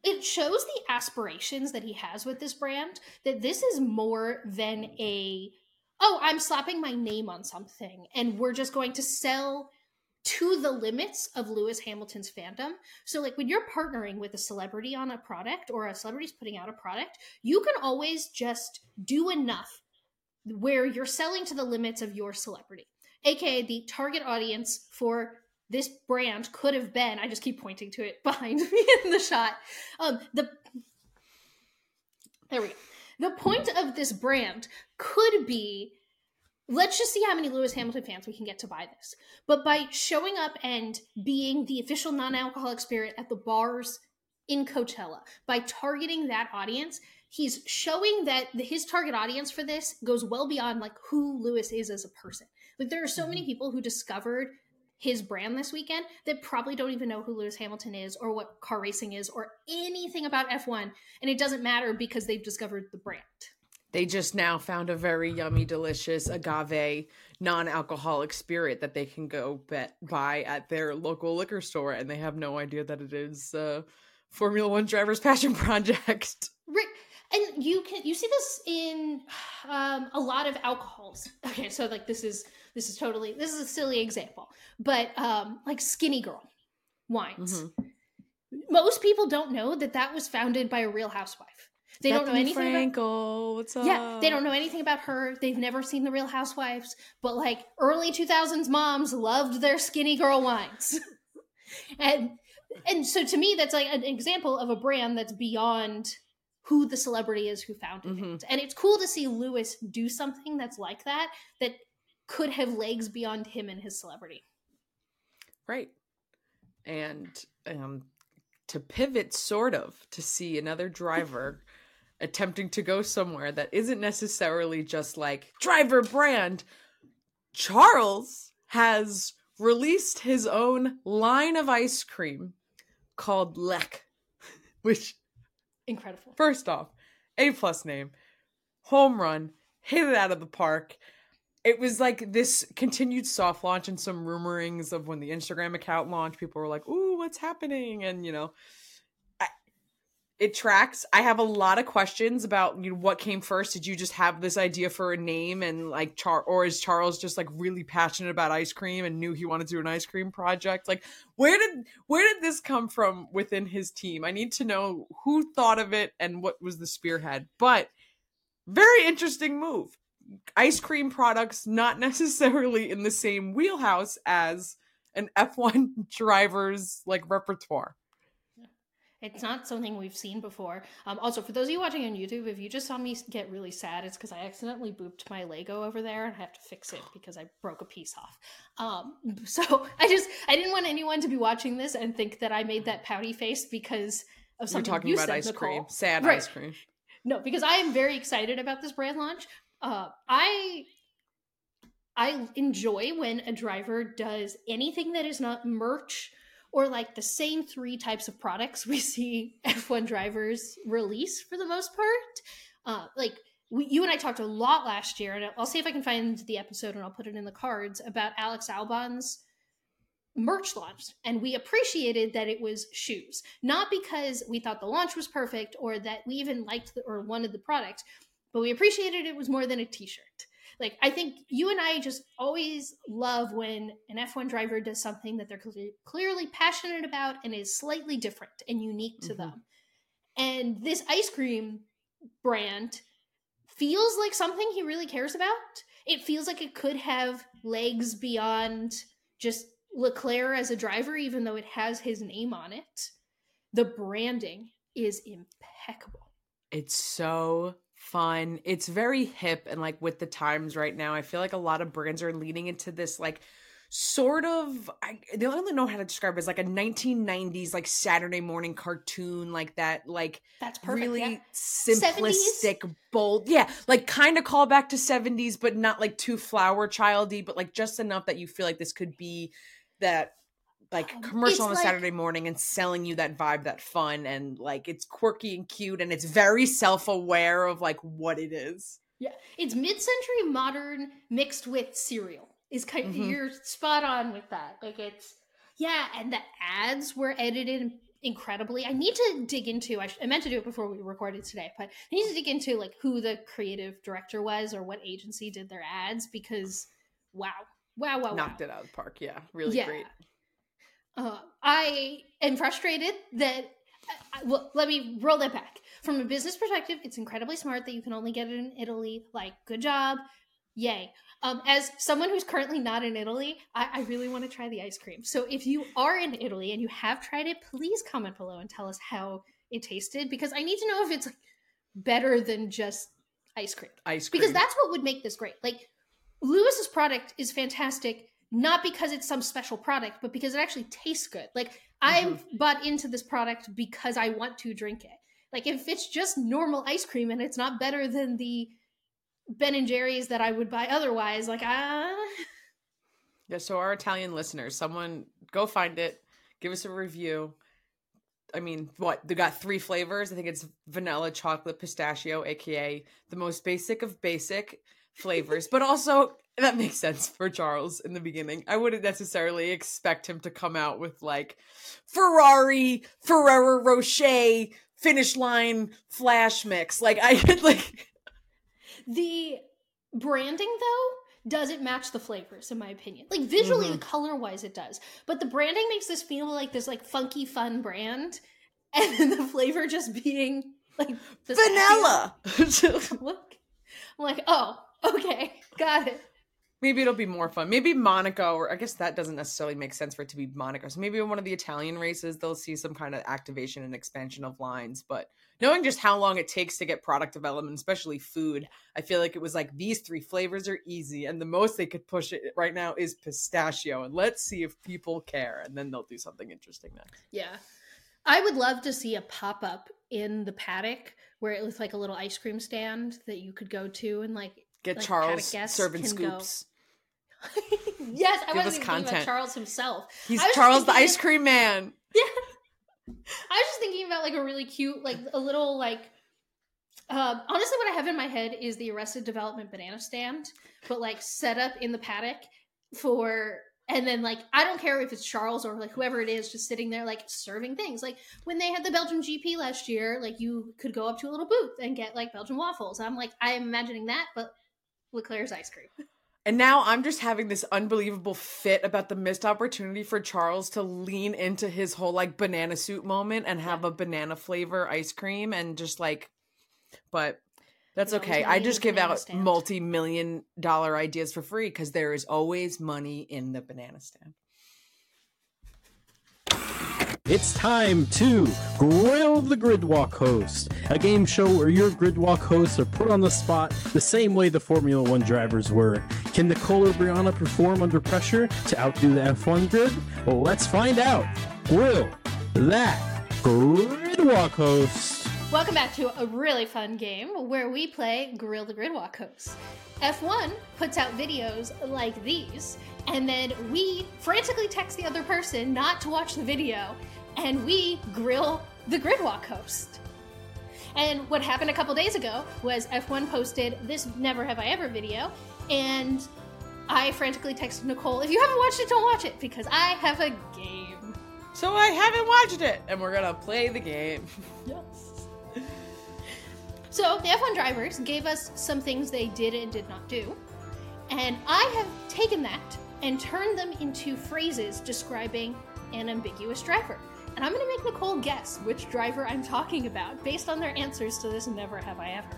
it shows the aspirations that he has with this brand, that this is more than a, oh, I'm slapping my name on something and we're just going to sell to the limits of Lewis Hamilton's fandom. So like when you're partnering with a celebrity on a product or a celebrity's putting out a product, you can always just do enough where you're selling to the limits of your celebrity, aka the target audience for this brand could have been, I just keep pointing to it behind me in the shot. Um, the there we go. The point of this brand could be, let's just see how many Lewis Hamilton fans we can get to buy this. But by showing up and being the official non-alcoholic spirit at the bars in Coachella, by targeting that audience, he's showing that the, his target audience for this goes well beyond like who Lewis is as a person. Like there are so many people who discovered his brand this weekend that probably don't even know who Lewis Hamilton is or what car racing is or anything about F one. And it doesn't matter because they've discovered the brand. They just now found a very yummy, delicious agave non-alcoholic spirit that they can go bet, buy at their local liquor store. And they have no idea that it is uh, Formula One driver's passion project. Right. And you can, you see this in um, a lot of alcohols. Okay. So like this is, This is totally, this is a silly example, but um, like Skinny Girl wines. Mm-hmm. Most people don't know that that was founded by a Real Housewife. They Bethany don't know anything Frankel, about, what's up? Yeah, they don't know anything about her. They've never seen the Real Housewives, but like early two thousands moms loved their Skinny Girl wines. and and so to me, that's like an example of a brand that's beyond who the celebrity is who founded mm-hmm. it. And it's cool to see Lewis do something that's like that, that could have legs beyond him and his celebrity. Right. And um, to pivot sort of to see another driver attempting to go somewhere that isn't necessarily just like driver brand, Charles has released his own line of ice cream called Lek, which incredible. First off, A plus name, home run, hit it out of the park. It was like this continued soft launch and some rumorings of when the Instagram account launched. People were like, ooh, what's happening? And, you know, I, it tracks. I have a lot of questions about, you know, what came first. Did you just have this idea for a name and like, Char- or is Charles just like really passionate about ice cream and knew he wanted to do an ice cream project? Like, where did, where did this come from within his team? I need to know who thought of it and what was the spearhead, but very interesting move. Ice cream products not necessarily in the same wheelhouse as an F one driver's like repertoire. It's not something we've seen before. Um, also, for those of you watching on YouTube, if you just saw me get really sad, it's because I accidentally booped my Lego over there and I have to fix it because I broke a piece off. Um, so I just, I didn't want anyone to be watching this and think that I made that pouty face because of something You're talking you about said, ice Nicole. cream, sad right. ice cream. No, because I am very excited about this brand launch. Uh, I I enjoy when a driver does anything that is not merch or like the same three types of products we see F one drivers release for the most part. Uh, like we, you and I talked a lot last year, and I'll see if I can find the episode and I'll put it in the cards about Alex Albon's merch launch. And we appreciated that it was shoes, not because we thought the launch was perfect or that we even liked the, or wanted the product, but we appreciated it was more than a t-shirt. Like, I think you and I just always love when an F one driver does something that they're cl- clearly passionate about and is slightly different and unique to mm-hmm. them. And this ice cream brand feels like something he really cares about. It feels like it could have legs beyond just Leclerc as a driver, even though it has his name on it. The branding is impeccable. It's so fun. It's very hip and like with the times right now. I feel like a lot of brands are leaning into this like sort of, I they don't really know how to describe it, as like a nineteen nineties like Saturday morning cartoon, like that, like that's perfect, really yeah. simplistic, seventies? Bold, yeah, like kind of call back to seventies, but not like too flower childy, but like just enough that you feel like this could be that like commercial on a like, Saturday morning and selling you that vibe, that fun, and like it's quirky and cute and it's very self-aware of like what it is. Yeah, it's mid-century modern mixed with cereal. Is kind of, mm-hmm. you're spot on with that. Like it's yeah, and the ads were edited incredibly. I need to dig into, I, sh- I meant to do it before we recorded today, but I need to dig into like who the creative director was or what agency did their ads, because wow. Wow, wow, Knocked wow. it out of the park. Yeah, really yeah. great. Uh, I am frustrated that, I, well, let me roll that back. From a business perspective, it's incredibly smart that you can only get it in Italy. Like, good job. Yay. Um, as someone who's currently not in Italy, I, I really want to try the ice cream. So if you are in Italy and you have tried it, please comment below and tell us how it tasted, because I need to know if it's like better than just ice cream. Ice cream. Because that's what would make this great. Like, Lewis's product is fantastic, not because it's some special product, but because it actually tastes good. Like, mm-hmm. I've bought into this product because I want to drink it. Like, if it's just normal ice cream and it's not better than the Ben and Jerry's that I would buy otherwise, like, ah. Yeah, so our Italian listeners, someone go find it, give us a review. I mean, what? They got three flavors. I think it's vanilla, chocolate, pistachio, aka the most basic of basic flavors, but also that makes sense for Charles in the beginning. I wouldn't necessarily expect him to come out with like Ferrari, Ferrero Rocher, Finish Line, Flash Mix. Like I could like the branding though doesn't match the flavors in my opinion. Like visually, mm-hmm. color wise, it does, but the branding makes this feel like this like funky fun brand, and then the flavor just being like vanilla. Look, I'm like, oh. Okay, got it. Maybe it'll be more fun. Maybe Monaco, or I guess that doesn't necessarily make sense for it to be Monaco. So maybe in one of the Italian races, they'll see some kind of activation and expansion of lines. But knowing just how long it takes to get product development, especially food, I feel like it was like these three flavors are easy. And the most they could push it right now is pistachio. And let's see if people care. And then they'll do something interesting next. Yeah. I would love to see a pop-up in the paddock where it was like a little ice cream stand that you could go to and like, Get like Charles serving scoops. Yes, I Give wasn't even thinking about Charles himself. He's Charles the ice cream man. Yeah. I was just thinking about like a really cute, like a little like, uh, honestly what I have in my head is the Arrested Development banana stand, but like set up in the paddock for, and then like, I don't care if it's Charles or like whoever it is just sitting there like serving things. Like when they had the Belgium G P last year, like you could go up to a little booth and get like Belgian waffles. I'm like, I'm imagining that, but Leclerc's ice cream. And now I'm just having this unbelievable fit about the missed opportunity for Charles to lean into his whole like banana suit moment and have yeah. a banana flavor ice cream and just like, but that's There's okay. I just give out stand. multi-million dollar ideas for free because there is always money in the banana stand. It's time to Grill the Gridwalk Host, a game show where your Gridwalk hosts are put on the spot the same way the Formula One drivers were. Can Nicole or Brianna perform under pressure to outdo the F one grid? Well, let's find out. Grill that Gridwalk Host. Welcome back to a really fun game where we play Grill the Gridwalk Host. F one puts out videos like these, and then we frantically text the other person not to watch the video, and we grill the Gridwalk host. And what happened a couple days ago was F one posted this Never Have I Ever video, and I frantically texted Nicole, if you haven't watched it, don't watch it, because I have a game. So I haven't watched it, and we're gonna play the game. Yes. So the F one drivers gave us some things they did and did not do, and I have taken that and turned them into phrases describing an ambiguous driver. And I'm going to make Nicole guess which driver I'm talking about based on their answers to this Never Have I Ever.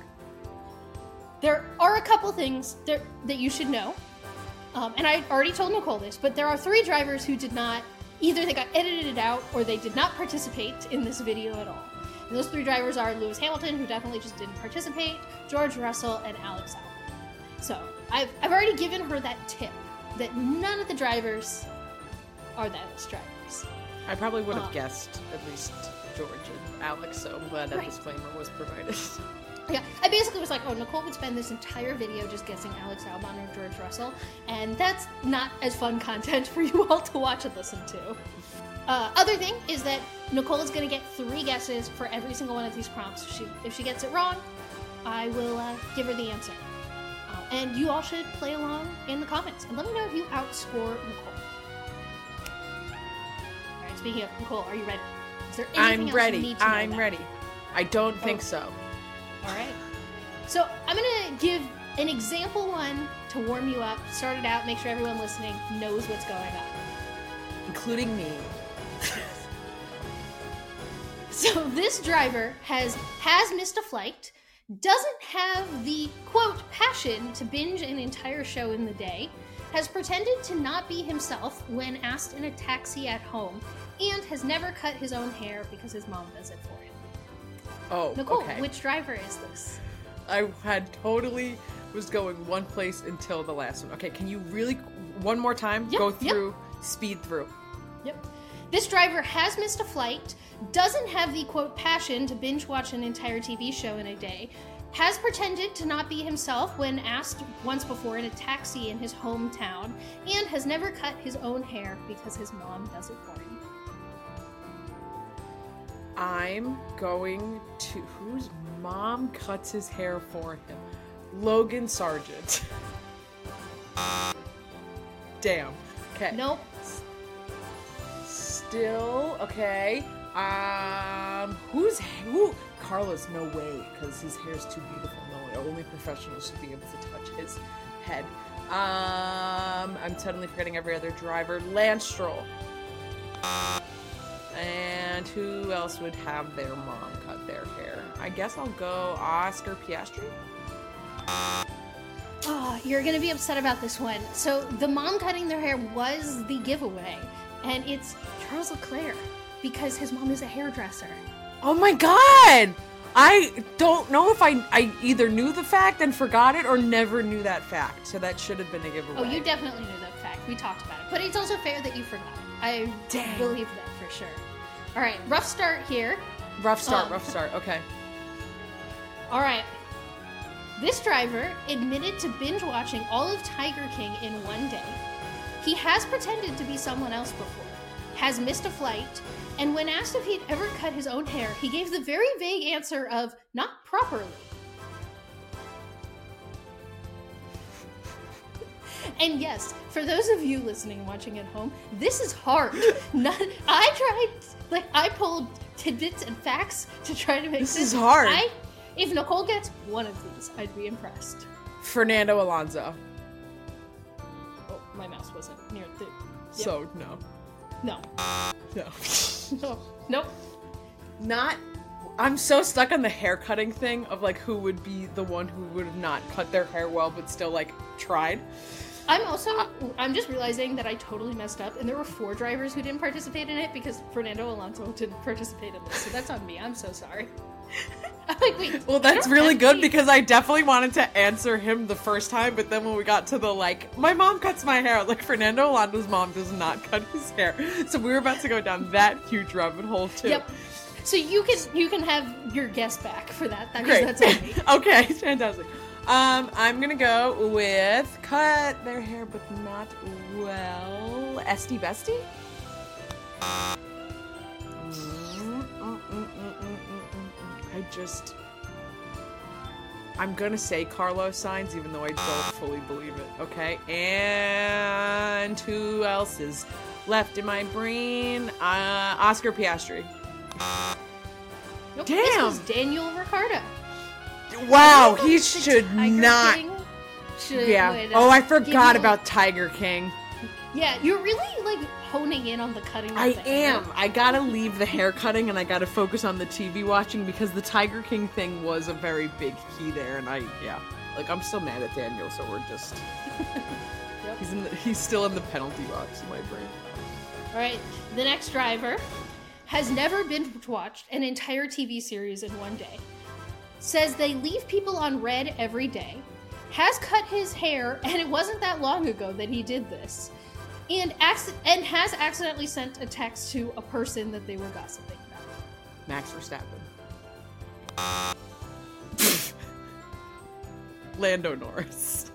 There are a couple things there, that you should know, um, and I already told Nicole this, but there are three drivers who did not, either they got edited out or they did not participate in this video at all. And those three drivers are Lewis Hamilton, who definitely just didn't participate, George Russell, and Alex Albon. So I've, I've already given her that tip that none of the drivers are those drivers. I probably would have um, guessed at least George and Alex, so I'm glad that right. disclaimer was provided. Yeah, I basically was like, oh, Nicole would spend this entire video just guessing Alex Albon or George Russell, and that's not as fun content for you all to watch and listen to. Uh, other thing is that Nicole is going to get three guesses for every single one of these prompts. If she, if she gets it wrong, I will uh, give her the answer. Uh, and you all should play along in the comments, and let me know if you outscore Nicole. Speaking of Nicole, are you ready? Is there anything I'm else ready. you need to know I'm about? ready. I don't think Oh. so. All right. So I'm going to give an example one to warm you up, start it out, make sure everyone listening knows what's going on. Including me. So this driver has has missed a flight, doesn't have the, quote, passion to binge an entire show in the day, has pretended to not be himself when asked in a taxi at home, and has never cut his own hair because his mom does it for him. Oh, Nicole, okay. which driver is this? I had totally was going one place until the last one. Okay, can you really one more time Yep, go yep. through, speed through? Yep. This driver has missed a flight, doesn't have the, quote, passion to binge watch an entire T V show in a day, has pretended to not be himself when asked once before in a taxi in his hometown, and has never cut his own hair because his mom does it for him. I'm going to whose mom cuts his hair for him? Logan Sargent. Damn. Okay. Nope. Still okay. Um, who's who? Carlos, no way, because his hair's too beautiful. No way. Only professionals should be able to touch his head. Um, I'm suddenly forgetting every other driver. Lance Stroll. And who else would have their mom cut their hair? I guess I'll go Oscar Piastri. Oh, you're gonna be upset about this one. So the mom cutting their hair was the giveaway, and it's Charles Leclerc because his mom is a hairdresser. Oh my god! I don't know if I I either knew the fact and forgot it or never knew that fact. So that should have been a giveaway. Oh, you definitely knew that fact. We talked about it. But it's also fair that you forgot it. I Dang. believe that for sure. All right, rough start here. Rough start, Um, rough start. Okay. All right. This driver admitted to binge watching all of Tiger King in one day. He has pretended to be someone else before, has missed a flight, and when asked if he'd ever cut his own hair, he gave the very vague answer of not properly. And yes, for those of you listening and watching at home, this is hard. Not, I tried, like, I pulled tidbits and facts to try to make This sense. is hard. I, if Nicole gets one of these, I'd be impressed. Fernando Alonso. Oh, my mouse wasn't near the. Yep. So no. No. No. No. Nope. Not I'm so stuck on the hair cutting thing of like who would be the one who would have not cut their hair well but still like tried. I'm also, I'm just realizing that I totally messed up, and there were four drivers who didn't participate in it because Fernando Alonso didn't participate in this, so that's on me. I'm so sorry. I'm like, wait. Well, I that's don't really have good the- because I definitely wanted to answer him the first time, but then when we got to the like, my mom cuts my hair, like Fernando Alonso's mom does not cut his hair. So we were about to go down that huge rabbit hole too. Yep. So you can you can have your guess back for that. That Great. means that's on me. Okay, fantastic. Um, I'm gonna go with cut their hair but not well. Esty Bestie? Mm, mm, mm, mm, mm, mm, mm. I just I'm gonna say Carlos Sainz even though I don't fully believe it. Okay. And who else is left in my brain? Uh Oscar Piastri. Nope, Damn. This was Daniel Ricciardo. Wow, I he think should Tiger not. King should, Yeah. would, uh, Oh, I give forgot you- about Tiger King. Yeah, you're really like honing in on the cutting. of I the hair. am. I gotta leave the hair cutting and I gotta focus on the T V watching because the Tiger King thing was a very big key there. And I, yeah, like I'm still mad at Daniel, so we're just. Yep. He's in. The, he's still in the penalty box in my brain. All right, the next driver has never binge watched an entire T V series in one day. Says they leave people on red every day. Has cut his hair, and it wasn't that long ago that he did this. And acc- and has accidentally sent a text to a person that they were gossiping about. Max Verstappen. Lando Norris.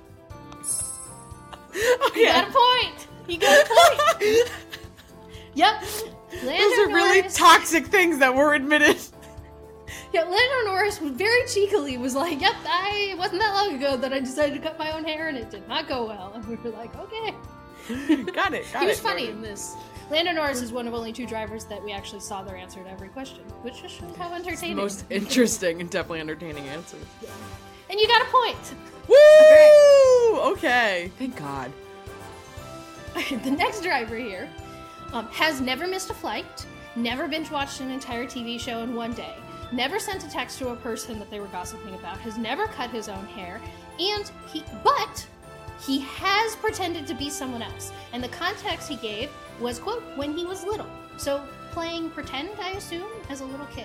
Oh, You got a point. You got a point. Yep. Lando Those are really Norris- toxic things that were admitted. Yeah, Lando Norris was very cheekily was like, "Yep, I it wasn't that long ago that I decided to cut my own hair, and it did not go well." And we were like, "Okay." Got it. Got He was it, funny noted. in this. Lando Norris is one of only two drivers that we actually saw their answer to every question, which just shows how entertaining. Most interesting and definitely entertaining answer. Yeah. And you got a point. Woo! Okay, thank God. The next driver here um, has never missed a flight, never binge-watched an entire T V show in one day, never sent a text to a person that they were gossiping about, has never cut his own hair, and he, but he has pretended to be someone else. And the context he gave was, quote, when he was little. So playing pretend, I assume, as a little kid.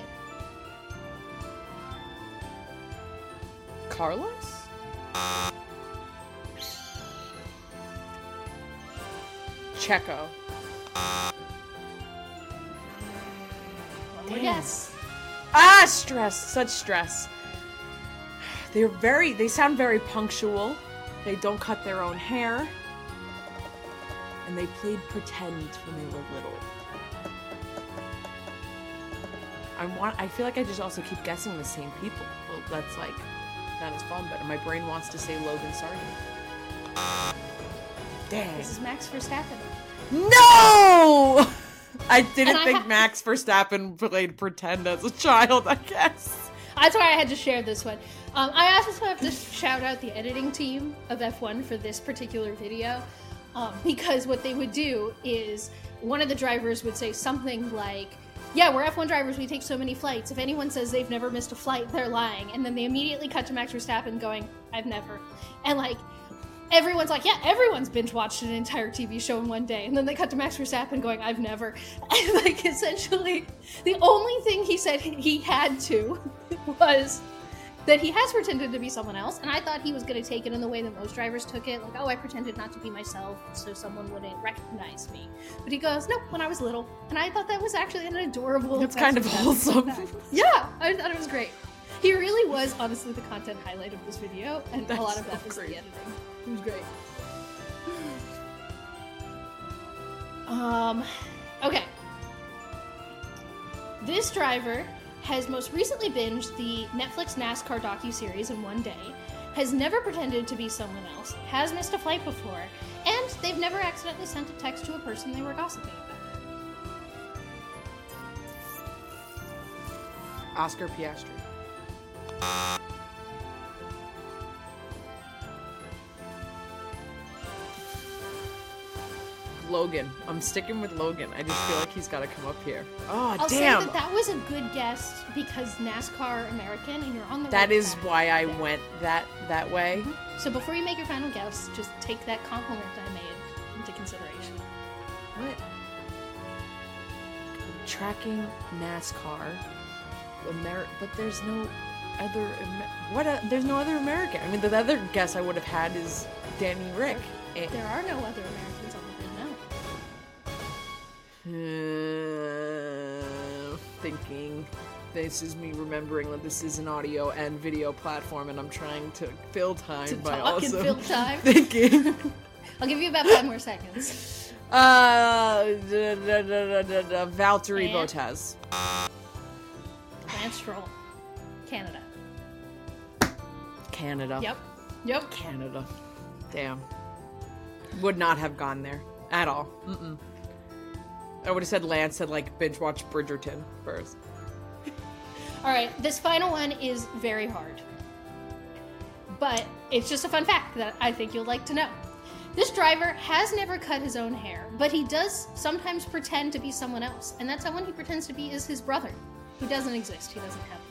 Carlos? Checo. Damn. Yes. Ah, stress. Such stress. They're very, they sound very punctual. They don't cut their own hair. And they played pretend when they were little. I want, I feel like I just also keep guessing the same people. Well, that's like, not as fun, but my brain wants to say Logan Sargent. Dang. This is Max Verstappen. No! I didn't I think ha- Max Verstappen played pretend as a child, I guess. That's why I had to share this one. Um, I also have to shout out the editing team of F one for this particular video, um, because what they would do is one of the drivers would say something like, yeah, we're F one drivers, we take so many flights. If anyone says they've never missed a flight, they're lying. And then they immediately cut to Max Verstappen going, I've never. And like, everyone's like, yeah, everyone's binge-watched an entire T V show in one day. And then they cut to Max Verstappen going, I've never. And like, essentially, the only thing he said he had to was that he has pretended to be someone else. And I thought he was going to take it in the way that most drivers took it. Like, oh, I pretended not to be myself so someone wouldn't recognize me. But he goes, nope, when I was little. And I thought that was actually an adorable... It's kind of wholesome. Yeah, I thought it was great. He really was, honestly, the content highlight of this video. And That's a lot of so that was great. the editing. It was great. Um, okay. This driver has most recently binged the Netflix NASCAR docuseries in one day, has never pretended to be someone else, has missed a flight before, and they've never accidentally sent a text to a person they were gossiping about. Oscar Piastri. Logan. I'm sticking with Logan. I just feel like he's got to come up here. Oh, I'll damn. say that that was a good guess because NASCAR American and you're on the That right is track. why I Yeah. went that that way. Mhm. So before you make your final guess, just take that compliment I made into consideration. What? Tracking NASCAR, Amer- but there's no other. Amer- what? A- there's no other American. I mean, the other guess I would have had is Danny Rick. Eh. There are no other Americans on the grid now. Uh, thinking. This is me remembering that this is an audio and video platform, and I'm trying to fill time To by talk also and fill time. thinking. I'll give you about five more seconds. Uh, da, da, da, da, da, Valtteri And- Bottas. Lance Stroll, Canada. Canada. Yep. Yep. Canada. Damn. Would not have gone there at all. Mm-mm. I would have said Lance had like binge watch Bridgerton first. All right, this final one is very hard. But it's just a fun fact that I think you'll like to know. This driver has never cut his own hair, but he does sometimes pretend to be someone else. And that someone he pretends to be is his brother, who doesn't exist. He doesn't have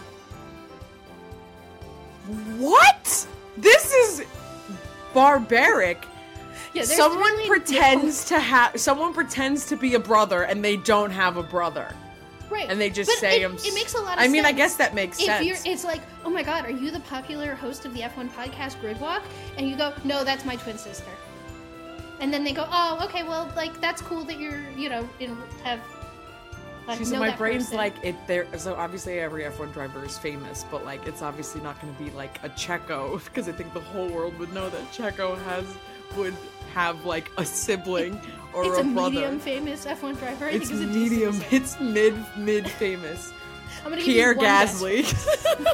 a brother. What? This is barbaric. Yeah, there's Someone really pretends to have someone pretends to be a brother and they don't have a brother. no- right. And they just But say it, I'm it makes a lot of I mean, sense. I guess that makes If sense. you're, it's like, oh my god, are you the popular host of the F one podcast Gridwalk? And you go, no, that's my twin sister. And then they go, oh, okay, well, like that's cool that you're, you know, in, have. Like, See, so know my that brain's person. like it there. So obviously every F one driver is famous, but like it's obviously not going to be like a Checo because I think the whole world would know that Checo has would have like a sibling or It's a, a brother. medium famous F one driver. I It's think it's a medium. decent It's mid mid famous. I'm gonna give Pierre you one guess. Gasly.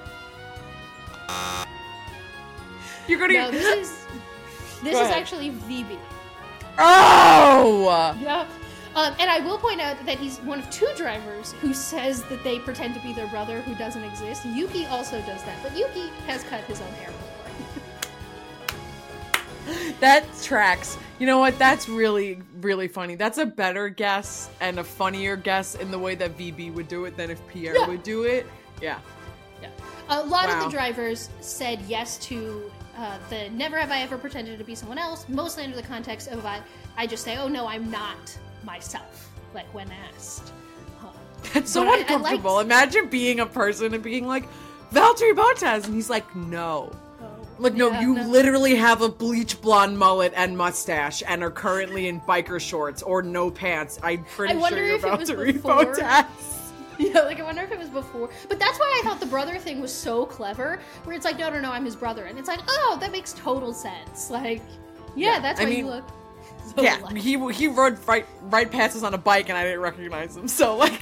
You're gonna. No, this is this Go is ahead. actually V B. Oh. Yep. Um, and I will point out that he's one of two drivers who says that they pretend to be their brother who doesn't exist. Yuki also does that, but Yuki has cut his own hair before. That tracks. You know what? That's really, really funny. That's a better guess and a funnier guess in the way that V B would do it than if Pierre Yeah. would do it. Yeah. Yeah. A lot Wow. of the drivers said yes to uh, the never have I ever pretended to be someone else, mostly under the context of I, I just say, oh no, I'm not myself, like when asked. Uh, It's so but I- I uncomfortable. liked- Imagine being a person and being like, Valtteri Bottas, and he's like, no. Like, no, Yeah, you no. literally have a bleach blonde mullet and mustache and are currently in biker shorts or no pants. I'm pretty I wonder sure you're if it was Valtteri before- Bottas. Yeah, like I wonder if it was before. But that's why I thought the brother thing was so clever, where it's like, no, no, no, I'm his brother. And it's like, oh, that makes total sense. Like, yeah, Yeah, that's I why mean, you look so Yeah, alike. he he rode right right past us on a bike and I didn't recognize him. So like,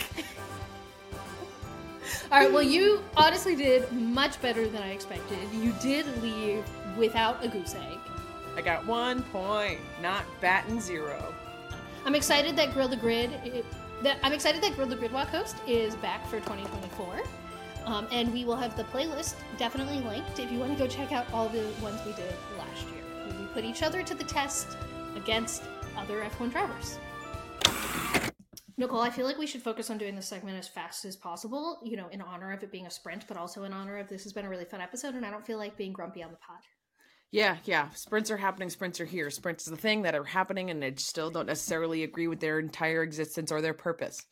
All right, well, you honestly did much better than I expected. You did leave without a goose egg. I got one point, not batting zero. I'm excited that Grill the Grid. It, that I'm excited that Grill the Grid Walk host is back for twenty twenty-four, um, and we will have the playlist definitely linked if you want to go check out all the ones we did last year. Where we put each other to the test against other F one drivers. Nicole, I feel like we should focus on doing this segment as fast as possible, you know, in honor of it being a sprint, but also in honor of this has been a really fun episode, and I don't feel like being grumpy on the pod. Yeah, yeah. Sprints are happening, sprints are here. Sprints is the thing that are happening and I still don't necessarily agree with their entire existence or their purpose.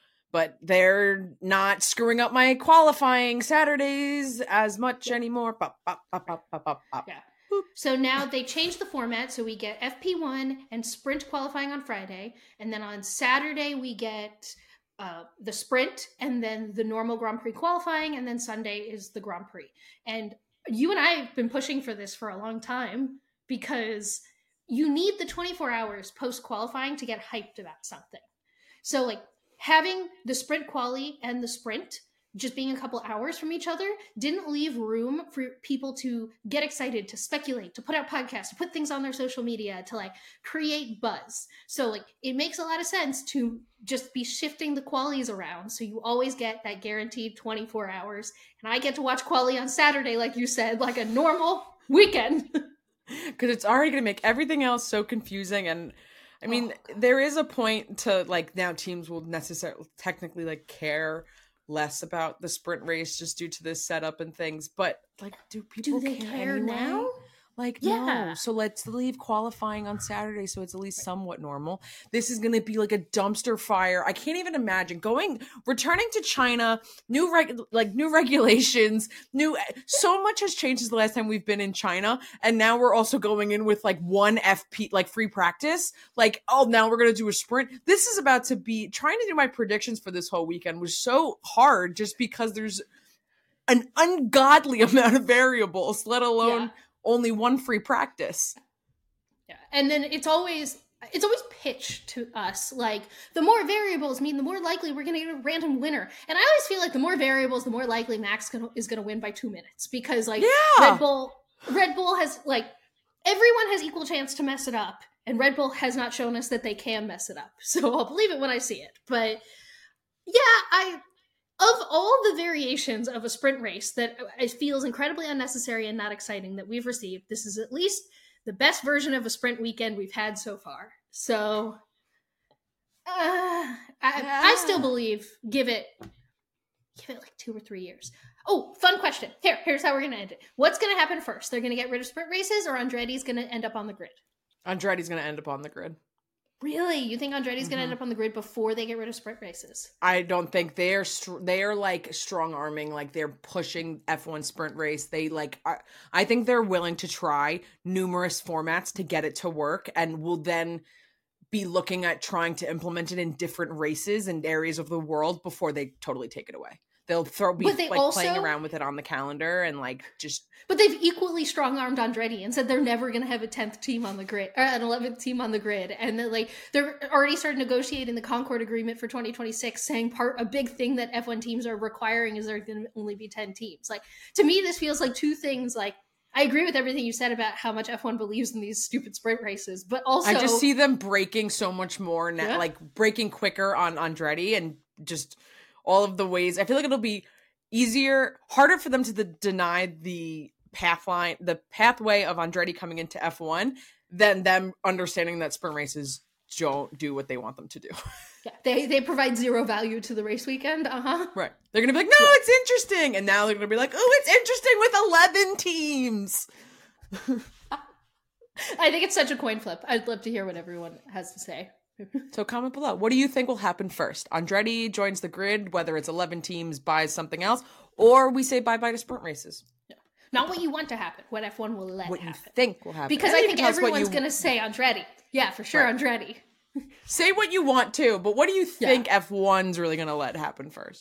But they're not screwing up my qualifying Saturdays as much anymore. Bop, bop, bop, bop, bop, bop, bop. Yeah. So now they changed the format, so we get F P one and sprint qualifying on Friday, and then on Saturday we get uh, the sprint, and then the normal Grand Prix qualifying, and then Sunday is the Grand Prix. And you and I have been pushing for this for a long time because you need the twenty-four hours post qualifying to get hyped about something. So like having the sprint quali and the sprint just being a couple hours from each other didn't leave room for people to get excited, to speculate, to put out podcasts, to put things on their social media, to like create buzz. So like it makes a lot of sense to just be shifting the qualies around. So you always get that guaranteed twenty-four hours. And I get to watch quali on Saturday, like you said, like a normal weekend. Because it's already going to make everything else so confusing. And I mean, Oh. there is a point to like now teams will necessarily technically like care less about the sprint race just due to this setup and things. But like, do people Do they care, care anyway? now? Like, Yeah. no. So let's leave qualifying on Saturday so it's at least somewhat normal. This is going to be like a dumpster fire. I can't even imagine going, returning to China, new reg, like new regulations, new, so much has changed since the last time we've been in China. And now we're also going in with like one F P, like free practice. Like, oh, now we're going to do a sprint. This is about to be, trying to do my predictions for this whole weekend was so hard just because there's an ungodly amount of variables, let alone Yeah. only one free practice. Yeah. And then it's always it's always pitched to us like the more variables mean the more likely we're going to get a random winner. And I always feel like the more variables, the more likely Max gonna, is going to win by two minutes because like Yeah. Red Bull Red Bull has like everyone has equal chance to mess it up, and Red Bull has not shown us that they can mess it up. So I'll believe it when I see it. But yeah, I of all the variations of a sprint race that it feels incredibly unnecessary and not exciting that we've received, this is at least the best version of a sprint weekend we've had so far. So uh, I, I still believe give it give it like two or three years. Oh, fun question. Here, here's how we're gonna end it. What's gonna happen first? They're gonna get rid of sprint races, or Andretti's gonna end up on the grid? Andretti's going to end up on the grid. Really? You think Andretti's gonna Mhm. end up on the grid before they get rid of sprint races? I don't think they're str- they're like strong arming, like they're pushing F one sprint race. They like I, I think they're willing to try numerous formats to get it to work, and will then be looking at trying to implement it in different races and areas of the world before they totally take it away. They'll throw be But they like also- playing around with it on the calendar and like just But they've equally strong-armed Andretti and said they're never going to have a tenth team on the grid, or an eleventh team on the grid. And they're like, they're already started negotiating the Concord Agreement for twenty twenty-six, saying part, a big thing that F one teams are requiring is there going to only be ten teams. Like, to me, this feels like two things, like, I agree with everything you said about how much F one believes in these stupid sprint races, but also I just see them breaking so much more now, Yeah. like breaking quicker on Andretti and just all of the ways. I feel like it'll be easier, harder for them to the, deny the path line, the pathway of Andretti coming into F one than them understanding that sprint races don't do what they want them to do. yeah, they they provide zero value to the race weekend. Uh huh. Right. They're going to be like, no, it's interesting. And now they're going to be like, oh, it's interesting with eleven teams. I think it's such a coin flip. I'd love to hear what everyone has to say. So comment below. What do you think will happen first? Andretti joins the grid, whether it's eleven teams, buys something else, or we say bye-bye to sprint races. No. Not what you want to happen, what F one will let What happen. you think will happen. Because And I you think can tell us what everyone's you- going to say Andretti. Yeah, for sure, Right. Andretti. Say what you want to, but what do you Yeah. think F one's really going to let happen first?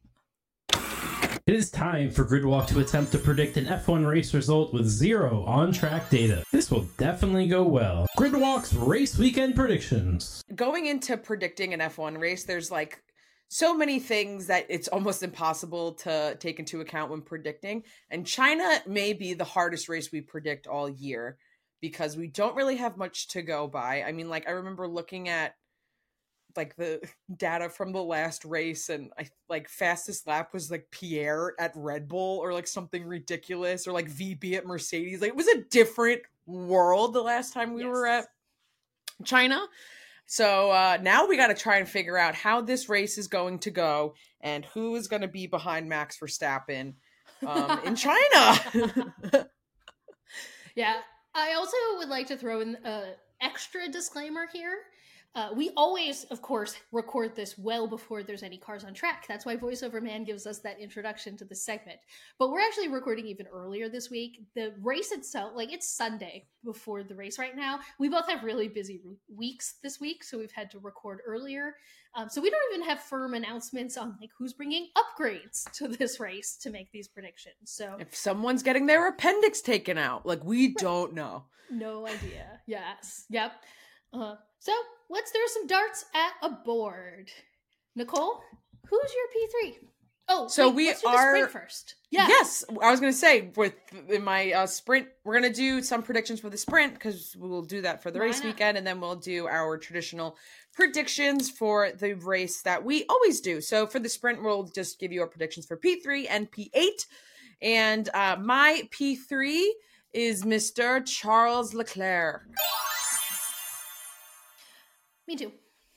It is time for Gridwalk to attempt to predict an F one race result with zero on-track data. This will definitely go well. Gridwalk's race weekend predictions. Going into predicting an F one race, there's like so many things that it's almost impossible to take into account when predicting. And China may be the hardest race we predict all year because we don't really have much to go by. I mean, like, I remember looking at like the data from the last race, and I like fastest lap was like Pierre at Red Bull or like something ridiculous, or like V B at Mercedes. Like, it was a different world the last time we Yes. were at China. So uh, now we got to try and figure out how this race is going to go and who is going to be behind Max Verstappen um, in China. Yeah, I also would like to throw in an extra disclaimer here. Uh, we always, of course, record this well before there's any cars on track. That's why VoiceOver Man gives us that introduction to the segment. But we're actually recording even earlier this week. The race itself, like it's Sunday before the race right now. We both have really busy weeks this week, so we've had to record earlier. Um, so we don't even have firm announcements on like who's bringing upgrades to this race to make these predictions. So If someone's getting their appendix taken out, like, we don't know. no idea. Yes. Yep. Uh, so let's throw some darts at a board. Nicole, who's your P three? Oh, So wait, we let's do the are- sprint first. Yeah. Yes, I was going to say with in my uh, sprint, we're going to do some predictions for the sprint because we'll do that for the Why race not? weekend, and then we'll do our traditional predictions for the race that we always do. So for the sprint, we'll just give you our predictions for P three and P eight. And uh, my P three is Mister Charles Leclerc. Me too.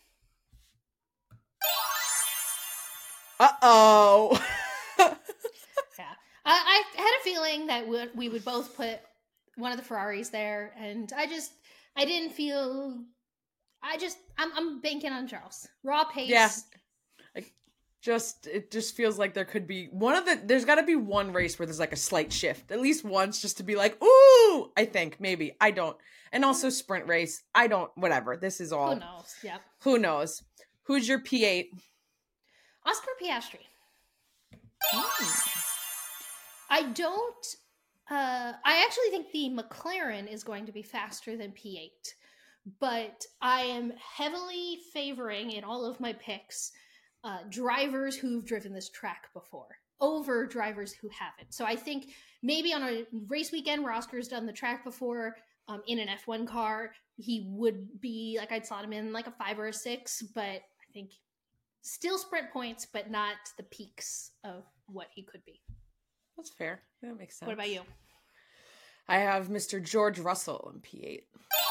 Uh-oh. Yeah. I, I had a feeling that we, we would both put one of the Ferraris there, and I just, I didn't feel, I just, I'm, I'm banking on Charles. Raw pace. Yeah. Just it just feels like there could be one of the there's got to be one race where there's like a slight shift, at least once, just to be like, ooh, I think maybe I don't. And also sprint race, I don't. Whatever. This is all. Who knows? Yeah. Who knows? Who's your P eight? Oscar Piastri. I don't. Uh, I actually think the McLaren is going to be faster than P eight, but I am heavily favoring in all of my picks uh, drivers who've driven this track before over drivers who haven't. So I think maybe on a race weekend where Oscar's done the track before um, in an F one car, he would be like I'd slot him in like a five or a six, but I think still sprint points, but not the peaks of what he could be. That's fair. That makes sense. What about you? I have Mister George Russell in P eight.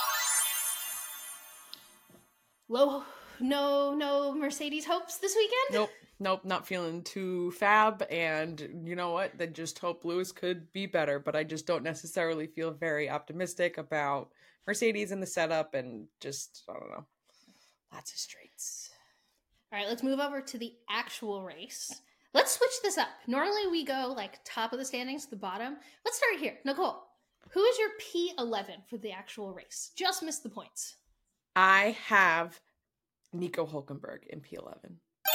Low, no, no Mercedes hopes this weekend? Nope. Nope, not feeling too fab. And you know what? They just hope Lewis could be better, but I just don't necessarily feel very optimistic about Mercedes in the setup, and just, I don't know. Lots of straights. All right, let's move over to the actual race. Let's switch this up. Normally we go like top of the standings to the bottom. Let's start here. Nicole, who is your P eleven for the actual race? Just missed the points. I have Nico Hulkenberg in P eleven.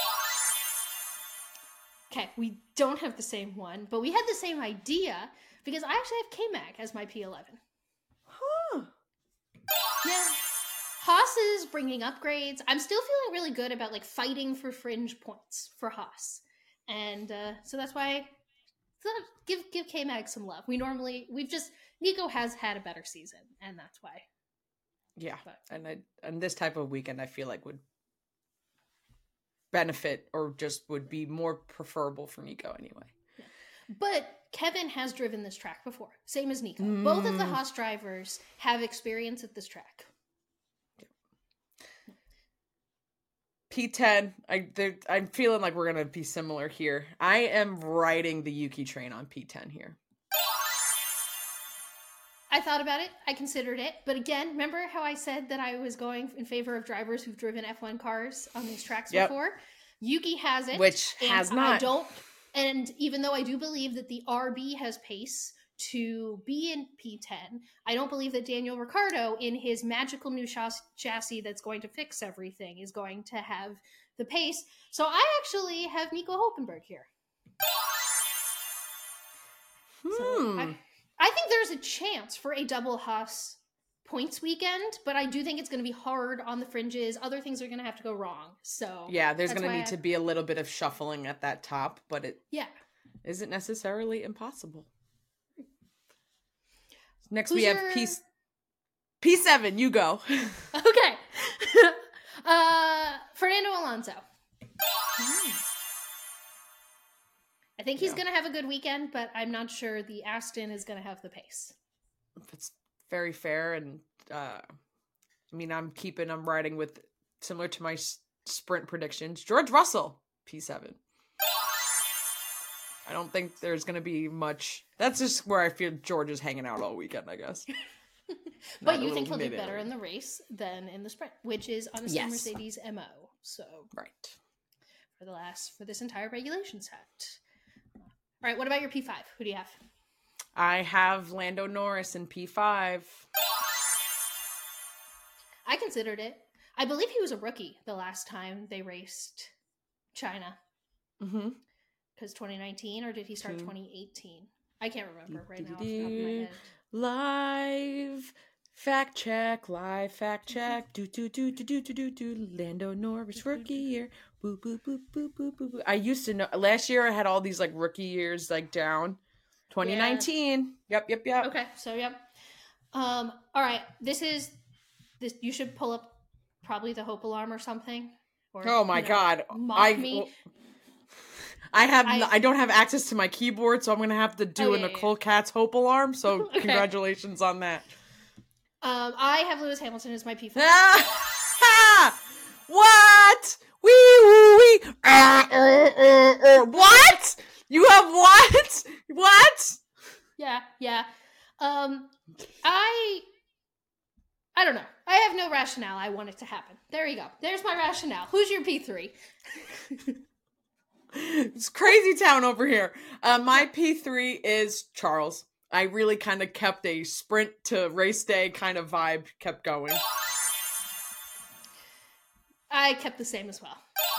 Okay, we don't have the same one, but we had the same idea because I actually have K-Mag as my P eleven. Huh. Yeah. Haas is bringing upgrades. I'm still feeling really good about like fighting for fringe points for Haas. And uh, so that's why So give give K-Mag some love. We normally we've just Nico has had a better season, and that's why. Yeah, But. and I and this type of weekend I feel like would benefit or just would be more preferable for Nico anyway. Yeah. But Kevin has driven this track before, same as Nico. Mm. Both of the Haas drivers have experience at this track. P ten, I I'm feeling like we're gonna be similar here. I am riding the Yuki train on P ten here. I thought about it, I considered it, but again, remember how I said that I was going in favor of drivers who've driven F one cars on these tracks Yep. before? Yuki has it, Which and has I not. don't, and even though I do believe that the R B has pace to be in P ten, I don't believe that Daniel Ricciardo, in his magical new chas- chassis that's going to fix everything, is going to have the pace. So I actually have Nico Hulkenberg here. Hmm. So I, I think there's a chance for a double Haas points weekend, but I do think it's going to be hard on the fringes. Other things are going to have to go wrong. So Yeah, there's that's gonna why need I- to be a little bit of shuffling at that top, but it yeah. isn't necessarily impossible. Next Who's we have your- P P seven. You go. Okay. uh, Fernando Alonso. I think he's Yeah. going to have a good weekend, but I'm not sure the Aston is going to have the pace. It's very fair, and uh, I mean, I'm keeping, I'm riding with similar to my s- sprint predictions. George Russell, P seven. I don't think there's going to be much. That's just where I feel George is hanging out all weekend, I guess. But Not a you think he'll little do mid-area. better in the race than in the sprint, which is honestly Yes. Mercedes' M O. So Right. for the last for this entire regulation set. All right, what about your P five? Who do you have? I have Lando Norris in P five. I considered it. I believe he was a rookie the last time they raced China. Mm-hmm. Because twenty nineteen, or did he start Two. twenty eighteen? I can't remember right now off the top of my head. Live fact check, live fact check. Do do do do do do do do. Lando Norris rookie year. Boo boo boo boo boo boo boo. I used to know. Last year I had all these like rookie years like down. twenty nineteen. Yep, yep, yep. Okay, so yep. Um, all right, this is this. You should pull up probably the Hope alarm or something. Or, Oh my you know, god. mock I me. I have I- I, don't have access to my keyboard, so I'm gonna have to do Oh, a yeah, Nicole Katz Hope alarm. So Okay. congratulations on that. Um, I have Lewis Hamilton as my P five. Ah! What? Wee woo wee. Ah, uh, uh, uh. What? You have what? What? Yeah, yeah. Um, I, I don't know. I have no rationale. I want it to happen. There you go. There's my rationale. Who's your P three? It's crazy town over here. Uh, my P three is Charles. I really kind of kept a sprint to race day kind of vibe, kept going. I kept the same as well.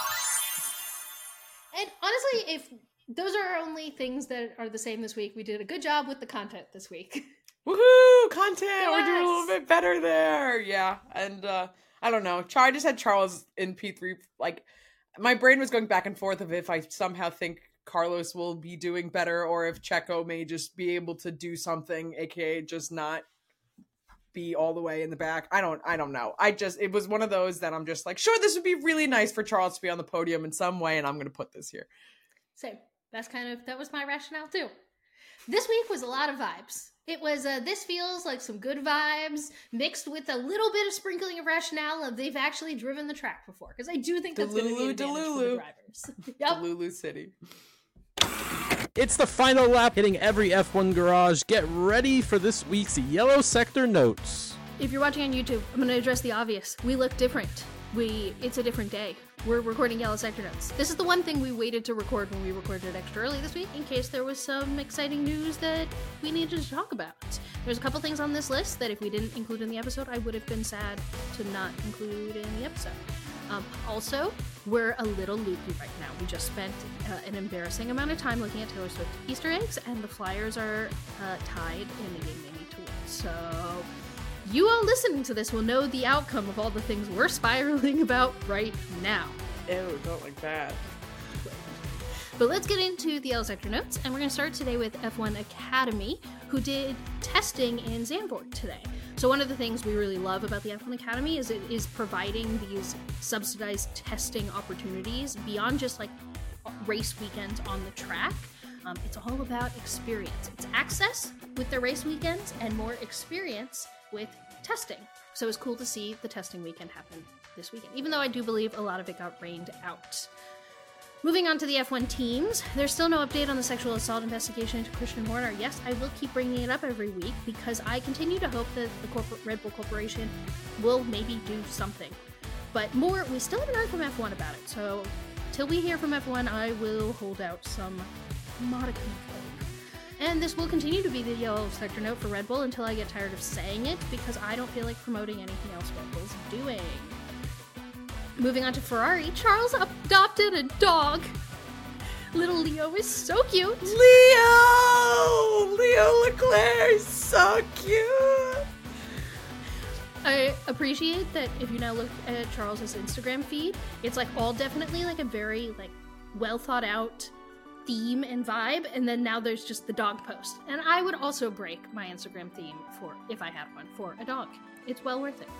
And honestly, if those are our only things that are the same this week, we did a good job with the content this week. Woohoo! Content! We're doing a Yes. little bit better there. Yeah. And uh I don't know. Char I just had Charles in P three. Like, my brain was going back and forth of if I somehow think Carlos will be doing better or if Checo may just be able to do something, aka just not be all the way in the back. I don't I don't know. I just it was one of those that I'm just like, sure, this would be really nice for Charles to be on the podium in some way, and I'm gonna put this here. Same. That's kind of, that was my rationale too. This week was a lot of vibes. It was, uh, this feels like some good vibes mixed with a little bit of sprinkling of rationale of they've actually driven the track before. Because I do think that's going to be an Delulu, advantage for the Delulu. drivers. Yep. Lulu City. It's the final lap hitting every F one garage. Get ready for this week's Yellow Sector Notes. If you're watching on YouTube, I'm going to address the obvious. We look different. We, it's a different day. We're recording Yellow Sector Notes. This is the one thing we waited to record when we recorded it extra early this week, in case there was some exciting news that we needed to talk about. There's a couple things on this list that if we didn't include in the episode, I would have been sad to not include in the episode. Um, also, we're a little loopy right now. We just spent uh, an embarrassing amount of time looking at Taylor Swift Easter eggs, and the Flyers are uh, tied in a game they need to win. So, you all listening to this will know the outcome of all the things we're spiraling about right now. Ew, don't like that. But let's get into the Yellow Sector notes, and we're going to start today with F one Academy, who did testing in Zandvoort today. So one of the things we really love about the F one Academy is it is providing these subsidized testing opportunities beyond just like race weekends on the track. Um, it's all about experience. It's access with the race weekends and more experience with testing. So it's cool to see the testing weekend happen this weekend, even though I do believe a lot of it got rained out. Moving on to the F one teams, there's still no update on the sexual assault investigation into Christian Horner. Yes, I will keep bringing it up every week because I continue to hope that the corporate Red Bull Corporation will maybe do something. But more, we still haven't heard from F one about it, so till we hear from F one, I will hold out some modicum of hope. And this will continue to be the Yellow Sector note for Red Bull until I get tired of saying it, because I don't feel like promoting anything else Red Bull's doing. Moving on to Ferrari, Charles adopted a dog. Little Leo is so cute. Leo! Leo Leclerc is so cute! I appreciate that if you now look at Charles's Instagram feed, it's like all definitely like a very like well thought out theme and vibe, and then now there's just the dog post. And I would also break my Instagram theme for, if I had one, for a dog. It's well worth it.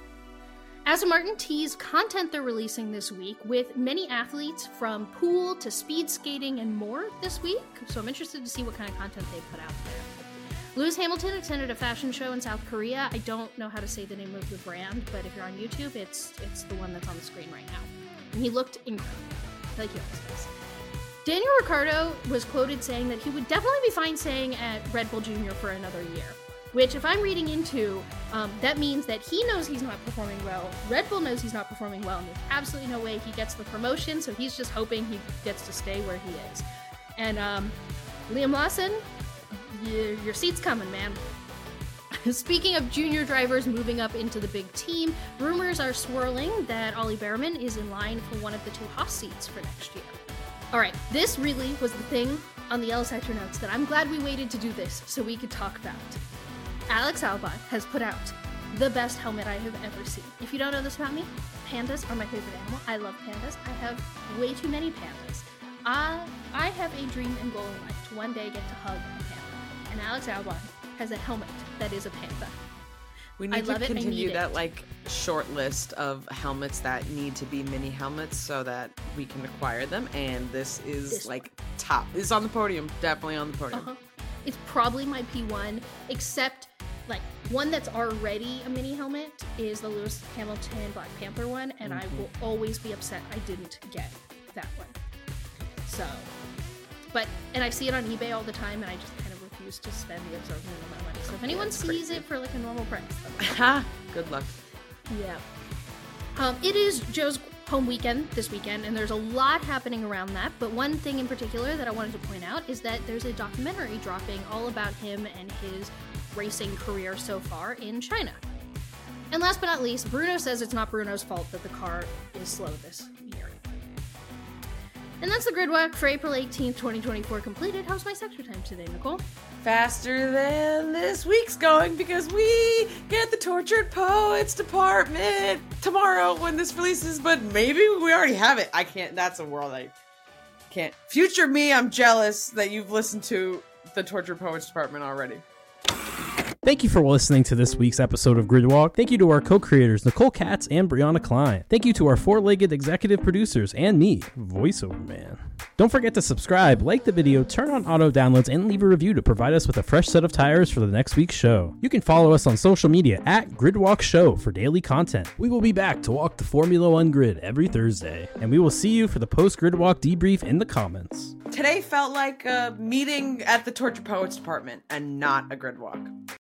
Aston Martin teased content they're releasing this week with many athletes from pool to speed skating and more this week, so I'm interested to see what kind of content they put out there. Lewis Hamilton attended a fashion show in South Korea. I don't know how to say the name of the brand, but if you're on YouTube, it's it's the one that's on the screen right now. And he looked incredible. I like he always does. Daniel Ricciardo was quoted saying that he would definitely be fine staying at Red Bull Junior for another year. Which, if I'm reading into, um, that means that he knows he's not performing well, Red Bull knows he's not performing well, and there's absolutely no way he gets the promotion, so he's just hoping he gets to stay where he is. And, um, Liam Lawson, y- your seat's coming, man. Speaking of junior drivers moving up into the big team, rumors are swirling that Ollie Behrman is in line for one of the two Haas seats for next year. Alright, this really was the thing on the Yellow Sector notes that I'm glad we waited to do this so we could talk about. Alex Albon has put out the best helmet I have ever seen. If you don't know this about me, pandas are my favorite animal. I love pandas. I have way too many pandas. Uh, I have a dream and goal in life to one day get to hug a panda. And Alex Albon has a helmet that is a panda. We need I to love it, I continue need that it. like short list of helmets that need to be mini helmets so that we can acquire them. And this is This like top. This is on the podium. Definitely on the podium. Uh-huh. It's probably my P one, except like one that's already a mini helmet is the Lewis Hamilton Black Panther one, and Mm-hmm. I will always be upset I didn't get that one. So, but, and I see it on eBay all the time, and I just kind of refuse to spend the exorbitant amount of money. So if anyone it's sees crazy. it for like a normal price, then Ha! Good luck. yeah. Um, it is Joe's home weekend this weekend, and there's a lot happening around that, but one thing in particular that I wanted to point out is that there's a documentary dropping all about him and his racing career so far in China. And last but not least, Bruno says it's not Bruno's fault that the car is slow this year. And that's the grid walk for April eighteenth, twenty twenty-four completed. How's my sector time today, Nicole? Faster than this week's going because we get the Tortured Poets department tomorrow when this releases, but maybe we already have it. I can't. That's a world I can't. Future me, I'm jealous that you've listened to the Tortured Poets department already. Thank you for listening to this week's episode of Gridwalk. Thank you to our co-creators, Nicole Katz and Brianna Klein. Thank you to our four-legged executive producers and me, Voiceover Man. Don't forget to subscribe, like the video, turn on auto downloads, and leave a review to provide us with a fresh set of tires for the next week's show. You can follow us on social media at Gridwalk Show for daily content. We will be back to walk the Formula One grid every Thursday, and we will see you for the post-Gridwalk debrief in the comments. Today felt like a meeting at the Tortured Poets department and not a grid walk.